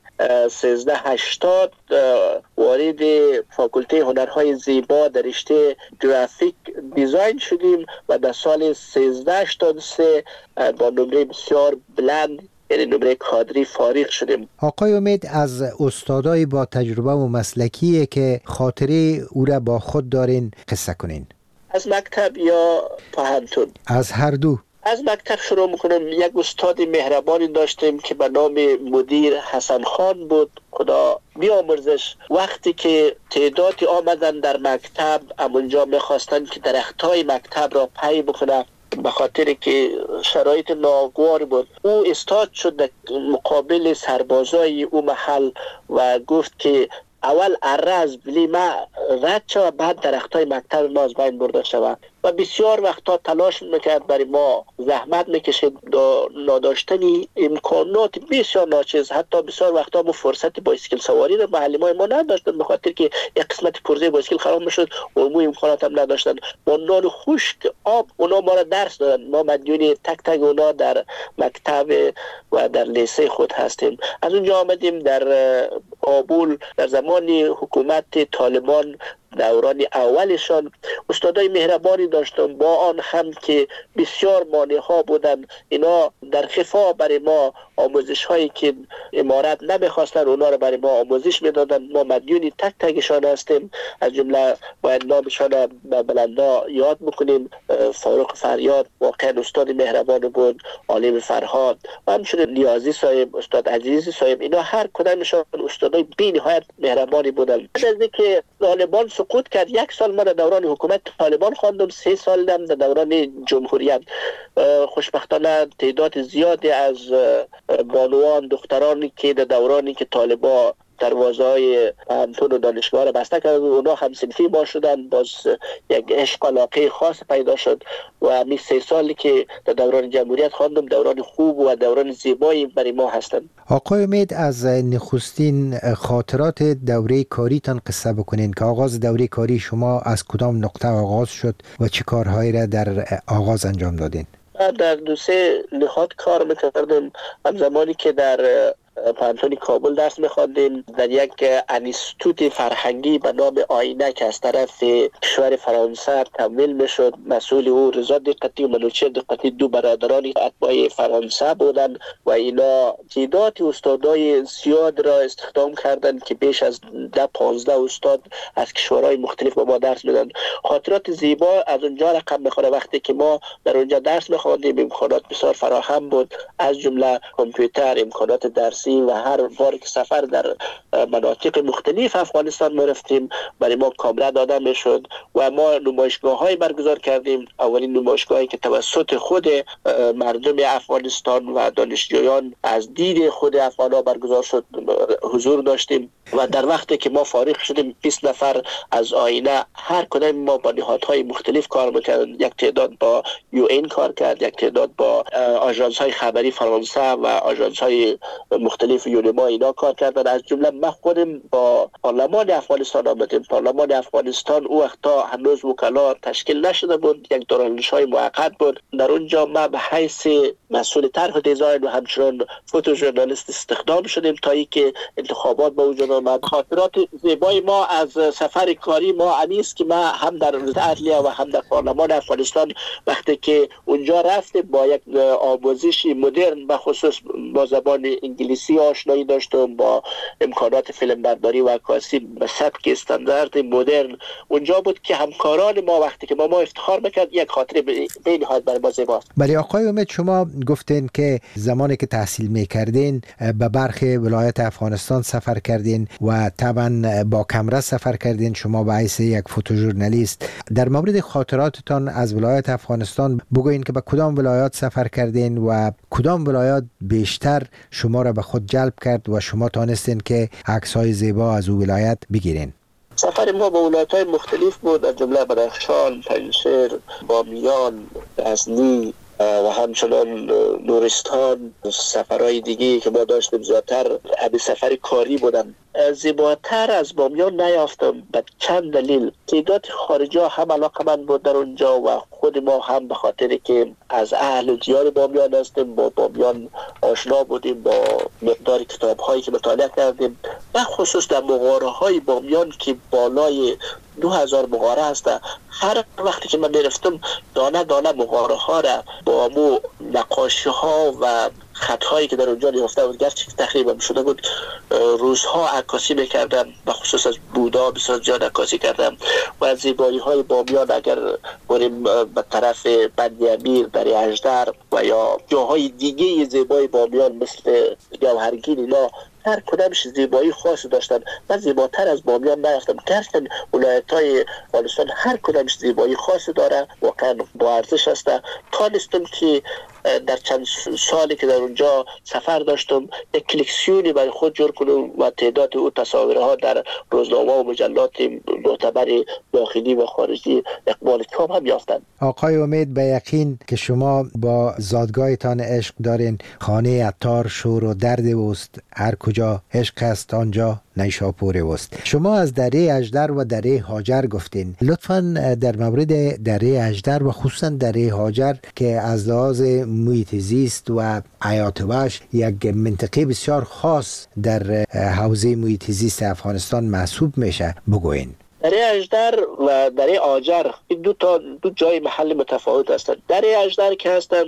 سیزده هشتاد وارد فاکولته هنرهای زیبا در رشته گرافیک دیزاین شدیم و در سال سیزده هشتاد و سه با نمره بسیار بلند، یعنی نمره کادری، فارغ شدیم. آقای امید، از استادای با تجربه و مسلکیه که خاطره او را با خود دارین قصه کنین. از مکتب یا پانتون؟ از هر دو. از مکتب شروع میکنم. یک استاد مهربانی داشتیم که به نام مدیر حسن خان بود، خدا بیامرزش. وقتی که تعدادی آمدن در مکتب، امونجا میخواستن که درختای مکتب را پی بکنن، به خاطر که شرایط ناگوار بود. او استاد شد در مقابل سربازای او محل و گفت که اول اره از بلی ما رد شود، بعد درختای مکتب ما از بین برده شود. و بسیار وقتا تلاش میکرد برای ما، زحمت میکشید. نداشتنی امکانات بسیار ناچیز، حتی بسیار وقتا ما فرصت بایسکل سواری رو معلمای ما نداشتن، به خاطر که یک قسمت پرزه بایسکل خراب میشد و مو امکانات هم نداشتن. با نان خشک آب اونا ما را درس دادن. ما مدیون تک تک اونا در مکتب و در لیسه خود هستیم. از اونجا آمدیم در کابل در زمان حکومت طالبان، دوران اولشان استادای مهربانی داشتم، با آن هم که بسیار مانع ها بودن، اینا در خفا برای ما آموزش هایی که امارت نمیخواستن اونا رو برای ما آموزش میدادن. ما مدیونی تک تکشان هستیم، از جمله باید نامشان به بلندا یاد بکنیم. فاروق فریاد واقعا استاد مهربان بود، عالم فرهاد و همچنین نیازی صاحب، استاد عزیزی صاحب، اینا هر کدامشان استادای بی نهایت مهربانی بودن. بعد از اینکه طالبان سقوط کرد، یک سال ما در دوران حکومت طالبان خواندم، سه سال هم در دوران جمهوریت. خوشبختانه تعداد زیادی از بانوان دخترانی که در دورانی که طالبان دروازه‌های پانتون و دانشگاه را بسته کرد، اونا هم صنفی ما شدن، باز یک عشق علاقه خاص پیدا شد و همین سه سالی که در دوران جمهوریت خواندم دوران خوب و دوران زیبایی برای ما هستند. آقای امید، از نخستین خاطرات دوره کاریتان قصه بکنین که آغاز دوره کاری شما از کدام نقطه آغاز شد و چه کارهایی را در آغاز انجام دادین؟ در دو سه نهاد کار میکردم. هم زمانی که در پانتون کابل درس می‌خواندیم، در یک انستیتوت فرهنگی به نام آینه که از طرف کشور فرانسه تمویل میشد، مسئول او رضا دقتی و منوچهر دقتی دو برادران اتباع فرانسه بودند و اینا تعداد استادای زیاد را استخدام کردند که بیش از ده پانزده استاد از کشورهای مختلف به ما درس میدن. خاطرات زیبا از اونجا رقم میخوره. وقتی که ما در اونجا درس می‌خواندیم امکانات بسیار فراهم بود، از جمله کامپیوتر، امکانات درس و هر بار که سفر در مناطق مختلف افغانستان می رفتیم برای ما کامره داده می شد و ما نمایشگاه های برگزار کردیم. اولین نمایشگاهی که توسط خود مردم افغانستان و دانشجویان از دید خود افغان ها برگزار شد حضور داشتیم و در وقتی که ما فارغ شدیم بیست نفر از آینه هر کدام ما با نهادهای مختلف کار میکردیم. یک تعداد با یو این کار کرد، یک تعداد با آژانس های خبری فرانسه و آژانس های مختلف یونما اینا کار کردن. از جمله ما خودم با پارلمان افغانستان آمدیم. پارلمان افغانستان او وقتا هنوز وکلا تشکیل نشده بود، یک دارالانشای موقت بود. در اونجا ما به حیث مسئول طرح دیزاین و همچنان فوتو ژورنالیست استخدام شدیم تا اینکه انتخابات به وجود آمد. خاطرات زیبای ما از سفر کاری ما انیست که ما هم در عدلیه و هم در پارلمان افغانستان وقتی که اونجا رفتیم با یک آموزش مدرن به خصوص با زبان انگلیسی آشنایی داشتم، با امکانات فیلم برداری و عکاسی به سبک استاندارد مدرن. اونجا بود که همکاران ما وقتی که با ما افتخار میکرد یک خاطره به نهایت برای ما زیباست. ولی آقای امید، شما گفتین که زمانی که تحصیل میکردین به برخی ولایت افغانستان سفر کردین و طبعا با کمره سفر کردین شما به حیث یک فوتوژورنالیست. در مورد خاطراتتان از ولایت افغانستان بگوین که به کدام ولایات سفر کردین و کدام ولایات بیشتر شما را به خود جلب کرد و شما تانستین که عکس‌های زیبا از او ولایت بگیرین؟ سفر ما به ولایت‌های مختلف بود، از جمله بدخشان، پنجشیر، بامیان، غزنی و همچنان نورستان. سفرهای دیگه که ما داشتیم زیادتر ابی سفر کاری بودن. زیباتر از بامیان نیافتم به چند دلیل. تعداد خارجی ها هم علاقه من بود در اونجا و خود ما هم به خاطر که از اهل دیار بامیان هستیم، با بامیان آشنا بودیم، با مقدار کتاب هایی که مطالعه کردیم و خصوص در مغاره های بامیان که بالای دو هزار مغاره هست. هر وقتی که من میرفتم دانه دانه مغاره ها را با مو نقاشی ها و خطهایی که در اونجا نهفته بود، گرچه تقریبا شده بود، روزها عکاسی میکردم. به خصوص از بودا بسیار زیاد عکاسی کردم و از زیبایی های بامیان اگر بریم به طرف بند امیر، در اژدر و یا جاهای دیگه زیبای بامیان مثل گوهرگین، اینا هر کدامش زیبایی خاص داشتن. من زیباتر از بامیان نیافتم. گرچه ولایت‌های افغانستان هر کدامش زیبایی خاص داره، واقعا با ارزش است. تانستم که در چند سالی که در اونجا سفر داشتم یک کلکسیونی برای خود جور کنم و تعداد او تصاویرها در روزنامه و مجلات معتبر داخلی و خارجی اقبال کام هم یافتند. آقای امید، به یقین که شما با زادگاهتان عشق دارین. خانه عطار شور و درد اوست، هر کجا عشق است آنجا نیشاپور اوست. شما از دره اژدر و دره هاجر گفتین. لطفاً در مورد دره اژدر و خصوصاً دره هاجر که از لحاظ محیط زیست و حیات وحش یک منطقه بسیار خاص در حوزه محیط زیست افغانستان محسوب میشه بگوین. دره اژدر و دره آجر این دو تا دو جای محل متفاوت هستند. دره اژدر که هستن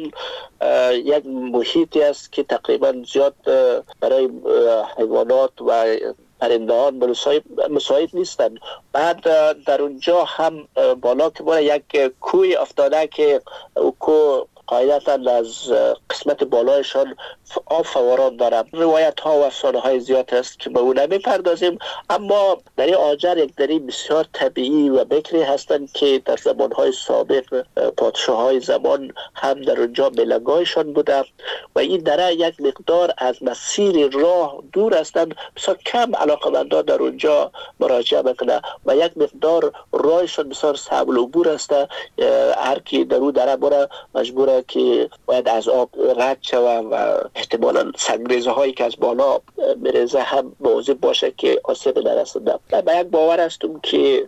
یک محیطی است که تقریبا زیاد برای حیوانات و پرندهان مساعد نیستن. بعد در اونجا هم بالا که بالا یک کوی افتاده که کوه قاعدتا از قسمت بالایشان آب فوران دارم. روایت ها و افسانه های زیاد هست که به اون نمیپردازیم، اما دره آجر یک دره بسیار طبیعی و بکری هستند که در زمان های سابق پادشاه های زمان هم در اونجا ملگایشان بوده و این دره یک مقدار از مسیر راه دور هستند، بسیار کم علاقمندان در اونجا مراجعه میکنه و یک مقدار راهشان بسیار صعب العبور است. هر کی در اون دره بره مجبوره که باید از آب رد شوه و احتمالاً سنگریزه هایی که از بالا میریزه هم مواظب باشه که آسیب نرسنده. به یک باور هستم که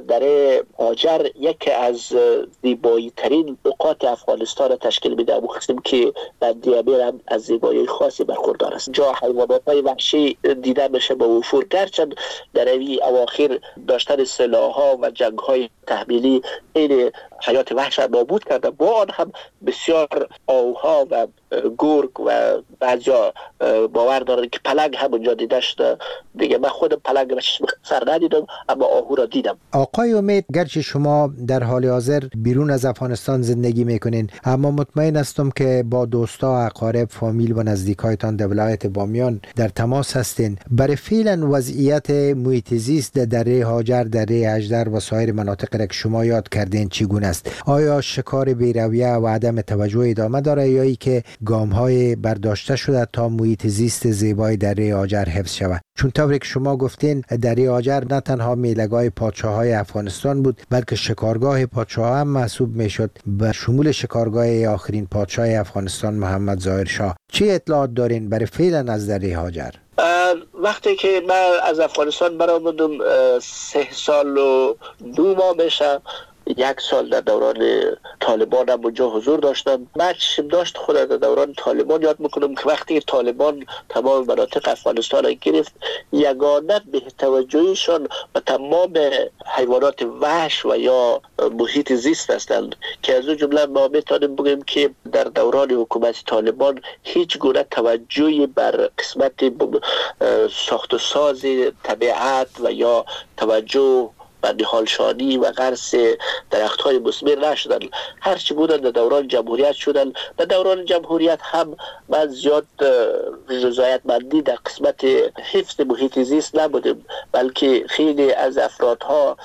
دره آجر یکی از زیبایی ترین نقاط افغانستان را تشکیل میده. مخصوصا که بندی امیر هم از زیبایی خاصی برخوردار است. جا حیوانات های وحشی دیده میشه با وفور، گرچند در این اواخر داشتن سلاح ها و جنگ های تحمیلی این حیات وحش را نابود کرده. با آن هم بسیار آوها و گرگ و بعضیا باور دارن که پلنگ هم اونجا دیده شده. دیگه من خودم پلنگ را چشم سر ندیدم اما آهو را دیدم. آقای امید، گرچه شما در حال حاضر بیرون از افغانستان زندگی میکنین، اما مطمئن هستم که با دوستا، اقارب، فامیل و نزدیکایتان در ولایت بامیان در تماس هستین. برای فعلا وضعیت محیط زیست در دره هاجر، دره اژدر و سایر مناطق را که شما یاد کردین چگونه است؟ آیا شکار بی‌رویه و عدم توجه ادامه داره یا ای که گام‌های برداشته شده تا محیط زیست زیبای دره آجر حفظ شود؟ چون طوری که شما گفتین دره آجر نه تنها میله‌گاه پادشاه‌های افغانستان بود بلکه شکارگاه پادشاه هم محسوب میشد، به شمول شکارگاه آخرین پادشاه افغانستان محمد ظاهر شاه. چه اطلاعات دارین برای فعلا از دره آجر؟ وقتی که من از افغانستان برآمدم سه سال و دو ماه بشه، یک سال در دوران طالبان هم اونجا حضور داشتم. من چشم داشت خود در دوران طالبان یاد میکنم که وقتی طالبان تمام مناطق افغانستان را گرفت، یگانت به توجهشان و تمام حیوانات وحش و یا محیط زیست هستند که از اون جمله ما میتونیم بگیم که در دوران حکومت طالبان هیچ گونه توجهی بر قسمت ساخت و ساز طبیعت و یا توجه و نهالشانی و غرس درخت‌های مثمر نشدن. هرچی بودن در دوران جمهوریت شدن. در دوران جمهوریت هم من زیاد رضایتمندی در قسمت حفظ محیط زیست نبودیم، بلکه خیلی از افرادها،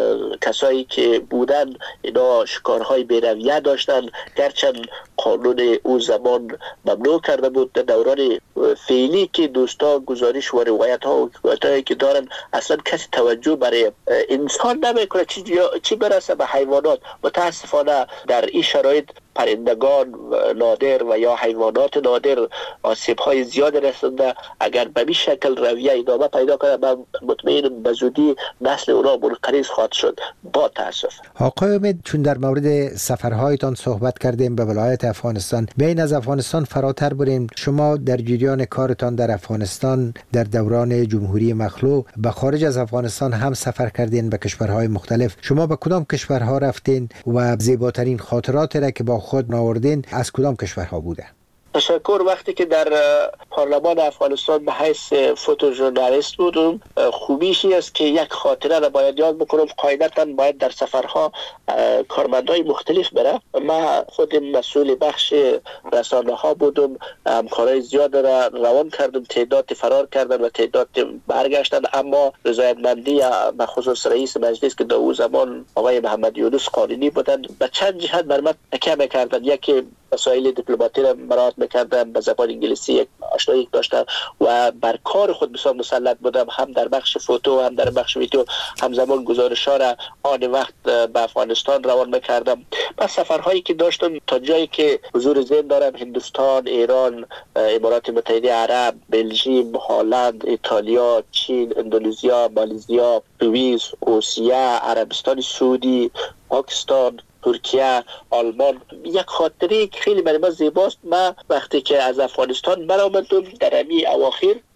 کسایی که بودن، اینا شکارهای بی‌رویه داشتن، گرچند قانون او زمان ممنوع کرده بود. در دوران فعلی که دوستا گزارش و روایت ها و روایتایی که دارن، اصلا کسی توجه برای انسان نمیکنه، چی, چی برسه به حیوانات. متاسفانه در این شرایط پرندگان نادر و یا حیوانات نادر آسیب های زیاد رسنده. اگر به این شکل رویه ادامه پیدا کنه، من مطمئنم به زودی نسل اونا منقرض خواهد شد. با تاسف. آقای امید، چون در مورد سفرهایتان صحبت کردیم به ولایت افغانستان، بین از افغانستان فراتر بریم. شما در جریان کارتان در افغانستان در دوران جمهوری مخلوع به خارج از افغانستان هم سفر کردین به کشورهای مختلف. شما به کدام کشورها رفتین و زیباترین خاطرات را که با خود ناوردین از کدام کشورها بوده؟ تشکر. وقتی که در پارلمان افغانستان به حیث فوتوژورنالیست بودم، خوبیش این است که یک خاطره را باید یاد بکنم. قاعدتا باید در سفرها کارمندای مختلف بره. من خودم مسئول بخش رسانه ها بودم، همکارای زیاد را روان کردم، تعداد فرار کردن و تعداد برگشتن، اما رضایتمندی به خصوص رئیس مجلس که در اون زمان آقای محمد یونس قانونی بودند به چند جهت بر من تکیه می‌کردند. یکی مسائل دیپلماتی را مراعات میکردم، به زبان انگلیسی یک آشنایی داشتم و بر کار خود بسیار مسلط بودم، هم در بخش فوتو هم در بخش ویدیو. همزمان گزارش‌ها را آن وقت به افغانستان روان میکردم. پس سفرهایی که داشتم تا جایی که حضور ذهن دارم، هندوستان، ایران، امارات متحده عرب، بلژیم، هلند، ایتالیا، چین، اندونزیا، مالزیا، سوئیس، روسیه، عربستان سعودی، پاکستان، ترکیه، آلمان. یک خاطره که خیلی برای من زیباست، من وقتی که از افغانستان برآمدم در امی اواخر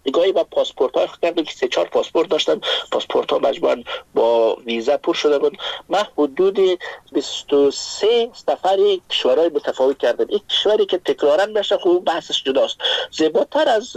نگاهی به پاسپورت های کردم که سه چهار پاسپورت داشتن، پاسپورت ها مجموعاً با ویزا پر شده بود. من حدود بیست و سه سفر کشورهای متفاوت کردم. این کشوری که تکرارا نشه خوب بحثش جداست. زیباتر از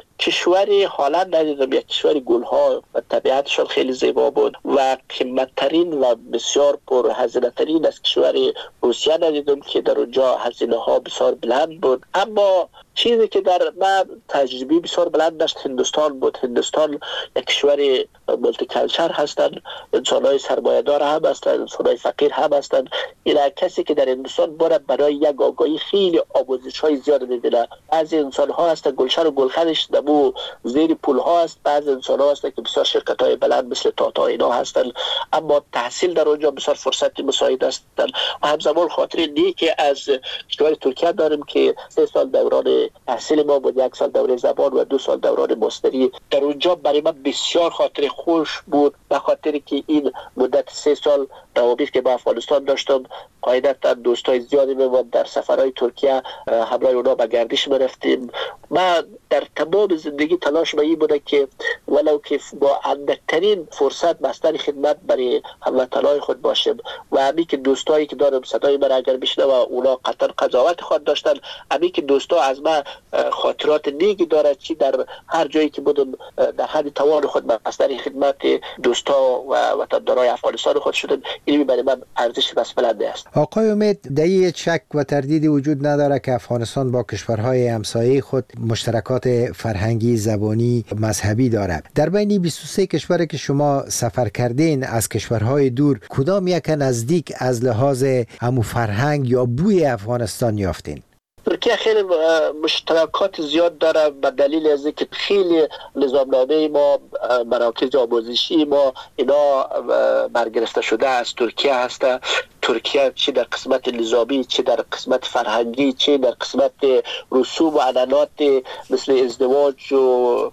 کشوری هلند ندیدم. یک کشوری گلها و طبیعتشان خیلی زیبا بود و قیمتترین و بسیار پر هزینه ترین از کشوری روسیه ندیدم که در اونجا هزینه ها بسیار بلند بود. اما چیزی که در من تجربی بسیار بلند داشت هندوستان بود. هندوستان یک کشور مولتی کالچر هستن، انسان‌های سرمایه‌دار هم هستن، انسان‌های فقیر هم هستن. این کسی که در هندوستان باید برای یک آگاهی خیلی آموزش‌های زیاد می‌بینه. بعضی انسان‌ها هستن گلشن و گلخنش دمو زیر پول‌ها است، بعضی انسان‌ها هستن که بسیار شرکت‌های بلند مثل تاتا اینا هستن، اما تحصیل در اونجا بسیار فرصت مساعد هستن. و همزمان خاطر نیکی از کشور ترکیه داریم که سه سال دوران تحصیل ما بود، یک سال دوره زبان و دو سال دوران ماستری. در اونجا برای من بسیار خاطر خوش بود، به خاطر که این مدت سه سال روابط که با افغانستان داشتم، قاعدتا دوستای زیادی بود. در سفرهای ترکیه همراه اونا به گردش می‌رفتیم. من در تمام زندگی تلاش به این بوده که ولو که با اندکترین فرصت بستر خدمت برای هموطنان خود باشم و همین که دوستایی که دارم صدای من اگر بشنوه و اونا قطعا قضاوت خود داشتن، همین که دوستا از من خاطرات نیکی دارد، چی در هر جایی که بودم در حد توان خود بستر خدمت دوستا و وطندارای افغانستان خود شدم. این برای من ارزش بس بلنده است. آقای امید، در این شک و تردیدی وجود نداره که افغانستان با کشورهای همسایه خود مشترکات فرهنگی، زبانی، مذهبی دارد. در بین بیست و سه کشوری که شما سفر کردین از کشورهای دور، کدام یک نزدیک از لحاظ همو فرهنگ یا بوی افغانستان یافتین؟ ترکیه خیلی مشترکات زیاد داره به دلیل از اینکه خیلی نظامنامه ما، مراکز آموزشی ما اینا برگرفته شده از ترکیه هسته. ترکیه چه در قسمت نظامی، چه در قسمت فرهنگی، چه در قسمت رسوم و عنعنات مثل ازدواج و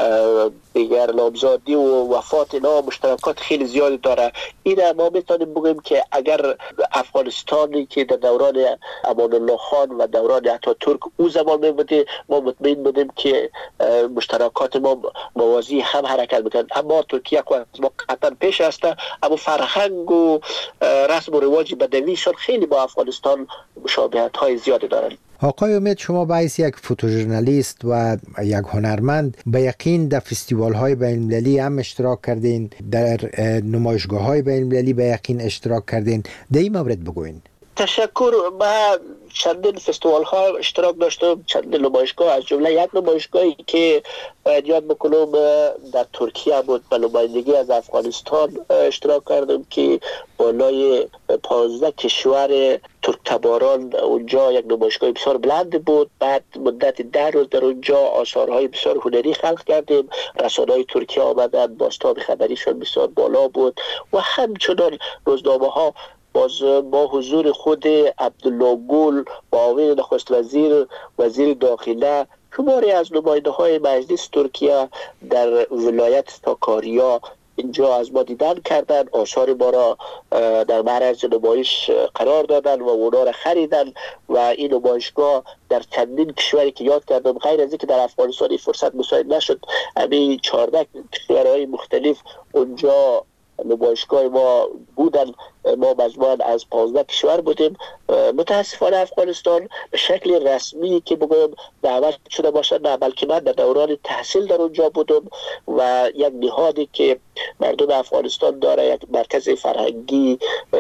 دیگر نامزادی و وفات اینا مشترکات خیلی زیادی داره. این ما میتونیم بگیم که اگر افغانستانی که در دوران امان الله خان و دوران اتاتورک او زمان میبوده، ما مطمئن بودیم که مشترکات ما موازی هم حرکت میکنند. اما ترکیه ما قطعا پیش هسته، اما فرهنگ و رسم و رواج بدویشان خیلی با افغانستان مشابهت های زیادی دارند. آقای امید، شما به حیث یک فوتوژورنالیست و یک هنرمند به یقین در فستیوال های بین المللی هم اشتراک کردین، در نمایشگاه های بین المللی به یقین اشتراک کردین. در این مورد بگوین. تشکر. من چندین فستیوال ها اشتراک داشتم، چندین نمایشگاه، از جمله یک نمایشگاهی که باید یاد بکنم در ترکیه بود. به نمایندگی از افغانستان اشتراک کردم که بالای پانزده کشور ترک تباران اونجا یک نمایشگاه بسیار بلند بود. بعد مدت ده روز در اونجا آثارهای بسیار هنری خلق کردیم. رسانه‌های ترکیه آمدن، بازتاب خبریشون بسیار بالا بود و همچنان روزنامه ها باز با حضور خود عبدالله گل، معاون نخست وزیر، وزیر داخله، شماری از نماینده های مجلس ترکیه در ولایت ساکاریا اینجا از ما دیدن کردن، آثار ما را در معرض نمایش قرار دادن و اونا را خریدن و این نمایشگاه در چندین کشوری که یاد کردم، غیر از اینکه در افغانستان فرصت مساعد نشد، همین چهارده کشورهای مختلف اونجا نمایشگاه ما بودن. ما مجموعاً از پانزده کشور بودیم. متاسفانه افغانستان به شکل رسمی که بگویم دعوت شده باشد نه، بلکه من در دوران تحصیل در اونجا بودم و یک نهادی که مردم افغانستان داره، یک مرکز فرهنگی،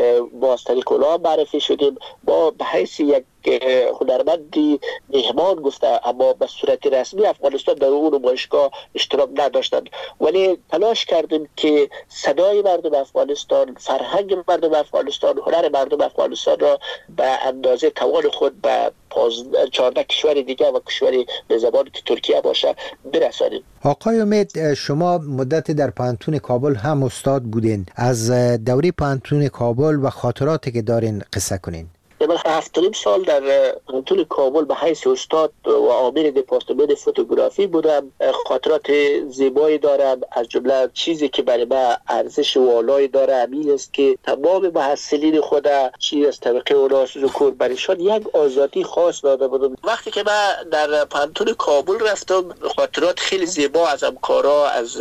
ما از طریق اونا معرفی شدیم. ما به حیث یک هنرمندی مهمان گفته، اما به صورت رسمی افغانستان در اون نمایشگاه اشتراک نداشتند، ولی تلاش کردیم که صدای مردم افغانستان، فرهنگ مردم افغانستان، هنر مردم افغانستان را به اندازه توان خود به چهارده کشور دیگه و کشوری به زبان که ترکیه باشه برسانیم. آقای امید، شما مدت در پانتون کابل هم استاد بودین. از دوره پانتون کابل و خاطراتی که دارین قصه کنین. من هفت و نیم سال در پانتون کابل به حیث استاد و عامل دپارتمان فوتوگرافی بودم. خاطرات زیبایی دارم، از جمله چیزی که برای من ارزش والایی داره همین است که تمام محصلین خود چی از طبقه اونا ذکر برایشان یک آزادی خاص داده بودم. وقتی که من در پانتون کابل رفتم خاطرات خیلی زیبا از همکارا از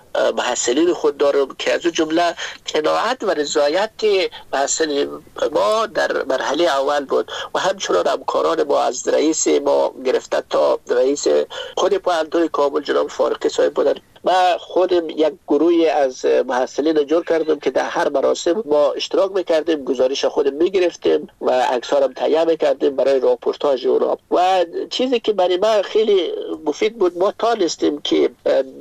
محصلین خود دارم که از جمله قناعت و رضایت محصلین ما در مرحله اول بود و همچنان همکاران ما از رئیس ما گرفته تا رئیس خود پانتون کابل جناب فاروقی صاحب بودن. ما خودم یک گروهی از محصلین جور کردم که در هر مراسم ما اشتراک میکردیم، گزارش خودم میگرفتیم و عکسارم تهیه میکردیم برای راپورتاژ اونا. و چیزی که برای ما خیلی مفید بود، ما تانستیم که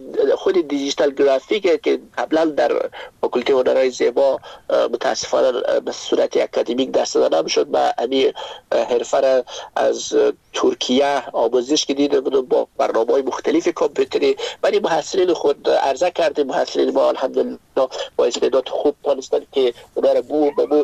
خود دیجیتال گرافیک که قبلا در فاکولته هنرهای زیبا متاسفانه به صورت اکادمیک دست داده نمیشد، ما همین حرفه از ترکیه آموزش که دیده بودم با برنامه‌های مختلف کامپیوتری برای محصلین خود عرضه کردیم. محصلین ما الحمدلله با استعداد خوب توانستن که اونا را بو بو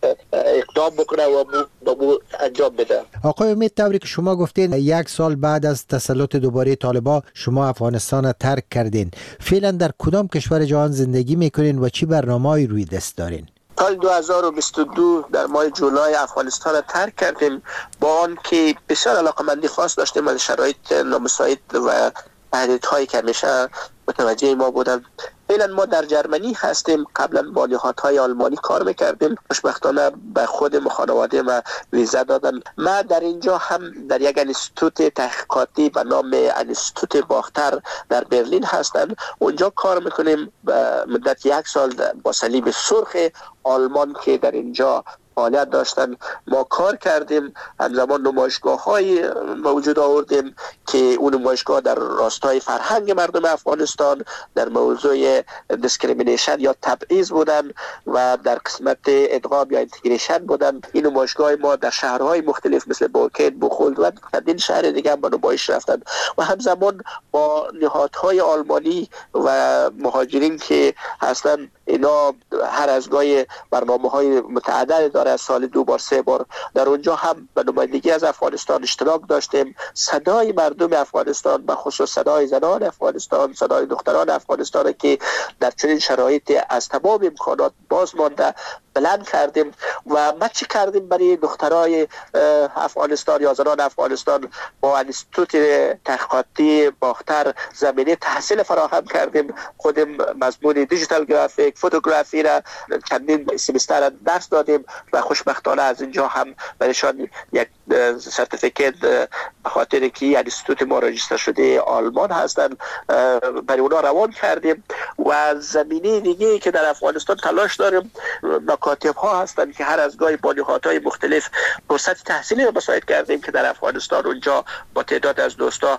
اقدام بکنه و بو بو انجام بده. آقای امید، طوری که شما گفتین یک سال بعد از تسلط دوباره طالبان شما افغانستان را ترک کردین، فعلا در کدام کشور جهان زندگی میکنین و چی برنامه‌ای روی دست دارین؟ سال دو هزار و بیست و دو در ماه جولای افغانستان را ترک کردیم، با آن که بسیار علاقمندی خاص داشتیم از شرایط نامساعد و تهدیدهایی که همیشه متوجه ما بودن. فعلا ما در جرمنی هستیم، قبلا با نهادهای آلمانی کار میکردیم، خوشبختانه به خود خانواده ما ویزا دادن. ما در اینجا هم در یک انستیتوت تحقیقاتی به نام انستیتوت باختر در برلین هستن، اونجا کار میکنیم به مدت یک سال با صلیب سرخ آلمان که در اینجا فعالیت داشتن ما کار کردیم. همزمان نمایشگاه های موجود آوردیم که اون نمایشگاه در راستای فرهنگ مردم افغانستان در موضوع دیسکریمینیشن یا تبعیض بودن و در قسمت ادغام یا اینتگریشن بودن. این نمایشگاه ما در شهرهای مختلف مثل بوکین، بخولد و چندین شهر دیگه هم با نمایش رفتن و همزمان با نهادهای آلمانی و مهاجرین که هستن، اینا هر از گاهی برنامه‌های متعدد داره، از سال دو بار سه بار در اونجا هم به نمایندگی از افغانستان اشتراک داشتیم. صدای مردم افغانستان، به خصوص صدای زنان افغانستان، صدای دختران افغانستان که در چنین شرایط از تمام امکانات باز مانده بلند کردیم. و ما چی کردیم برای دخترای افغانستان یا زنان افغانستان؟ با انستیتوت تحقیقاتی باختر زمینه تحصیل فراهم کردیم. خودم مضمون دیجیتال گرافیک، فوتوگرافی را چندین سمستر درس دادیم و خوشبختانه از اینجا هم برایشان یک سرتیفیکت به خاطر که انستیتوت ما راجستر شده آلمان هستن برای اونا روان کردیم. و زمینه دیگه که در افغانستان تلاش داریم، مکاتب ها هستن که هر از گاهی با نهادهای مختلف فرصت تحصیلی رو مساعد کردیم که در افغانستان اونجا با تعداد از دوستا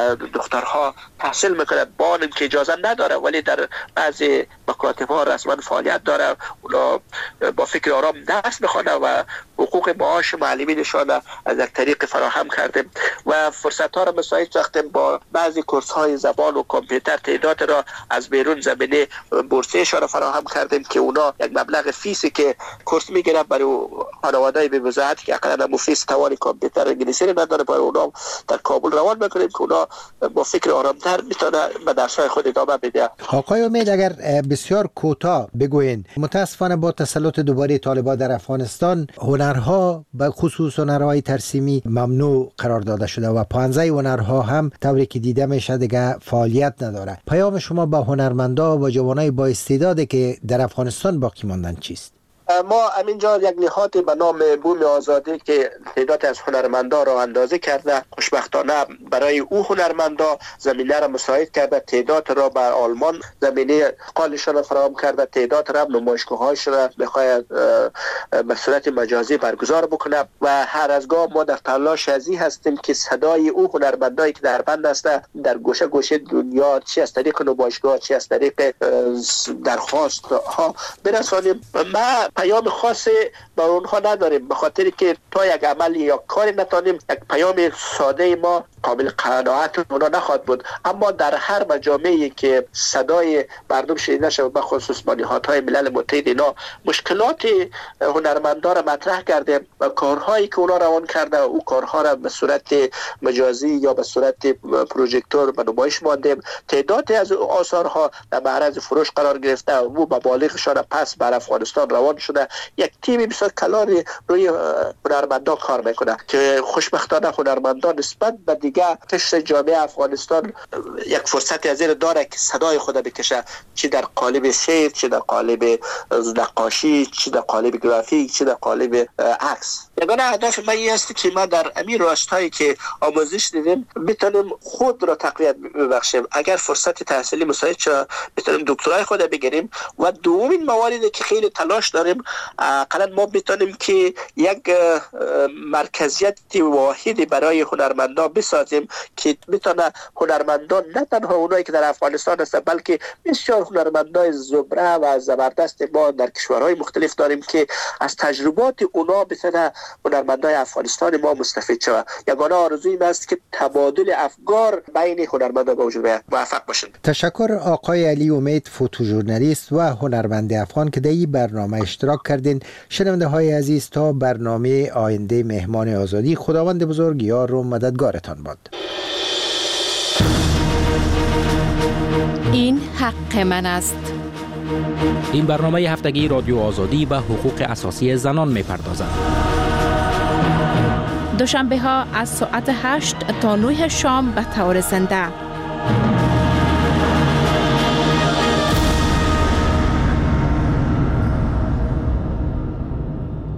دخترها تحصیل میکنن، با آن که اجازه نداره ولی در بعضی مکاتب ها رسما فعالیت داره، اونا با فکر آرام درس میخوانه و حقوق معاش معلمینشان از یک طریق فراهم کردیم و فرصت ها را مساعد ساختیم. با بعضی کورس های زبان و کامپیوتر تعداد را از بیرون زمینه بورسیه‌شان را فراهم کردیم که اونا یک مبلغ فیسی که کورس میگیرن برای خانواده‌ای به وضاحت که اقلا مفیس توان کامپیوتر انگلیسی رو نداره، برای اونا در کابل روان میکنیم که اونا با فکر آرامتر میتونه به درس‌های خود ادامه بده. آقای امید، اگر بسیار کوتاه بگوین، متاسفانه با تسلط دوباره طالبان در افغانستان هنرها به خصوص هنرهای ترسیمی ممنوع قرار داده شده و پانزده هنرها هم طوری که دیده میشه دیگه فعالیت نداره. پیام شما با هنرمندا و جوانای با استعدادی که در افغانستان باقی ماندن چیست؟ ما همینجا یک نهاد به نام بوم آزادی که تعداد از هنرمندا را اندازه کرده، خوشبختانه برای او هنرمندا زمینه را مساعد کرده، تعداد را بر آلمان زمینه قالشان را فراهم کرده، تعداد را نمایشگاه‌هاش را بخواهد به صورت مجازی برگزار بکنه و هر از گاه ما در تلاش ازی هستیم که صدای او هنرمندایی که در بند هسته در گوشه گوشه دنیا، چی از طریق نمایشگاه، چی از طریق درخواست ها برسانیم. ما پیام خاصی با اونها نداریم، به خاطر که تا یک عمل یا کاری نتانیم، یک پیام ساده ما قابل قناعت اونا نخواهد بود، اما در هر مجامعی که صدای مردم شنیده شود، به خصوص نهادهای ملل متحد، اینا مشکلات هنرمندان را مطرح کرده و کارهایی که اونا روان کرده او کارها را به صورت مجازی یا به صورت پروژکتور به نمایش ماندیم. تعدادی از آثارها در معرض فروش قرار گرفته و مبالغشان پس بر افغانستان روان شده. یک تیم بسیار کلانی روی هنرمندان کار میکنه که خوشبختانه هنرمندان نسبت به دیگه قشر جامعه افغانستان یک فرصتی از این داره که صدای خود بکشه، چی در قالب شعر، چی در قالب نقاشی، چی در قالب گرافیک، چی در قالب عکس. یگانه هدف من این است که ما در امیر راستایی که آموزش دیدیم بتونیم خود را تقویت ببخشیم. اگر فرصت تحصیلی مساعد شد بتونیم دکترای خود بگیریم و دومین مواردی که خیلی تلاش داریم قرار ما بتونیم که یک مرکزیت واحدی برای هنرمندان بسازیم که بتونه هنرمندان نه تنها اونایی که در افغانستان هستند بلکه بسیار هنرمندان زبره و زبردست ما در کشورهای مختلف داریم که از تجربات اونا بتونه هنرمندان افغانستان ما مستفید شود. یگانه آرزوی این است که تبادل افکار بین هنرمندان به وجود بیاید. موفق باشید. تشکر آقای علی امید، فوتوژورنالیست و هنرمند افغان که در این برنامه اشتراک کردین. شنونده های عزیز، تا برنامه آینده مهمان آزادی، خداوند بزرگ یار و مددگارتان باد. این حق من است. این برنامه هفتگی رادیو آزادی به حقوق اساسی زنان می‌پردازد. دوشنبه ها از ساعت هشت تا نه شام به طور زنده.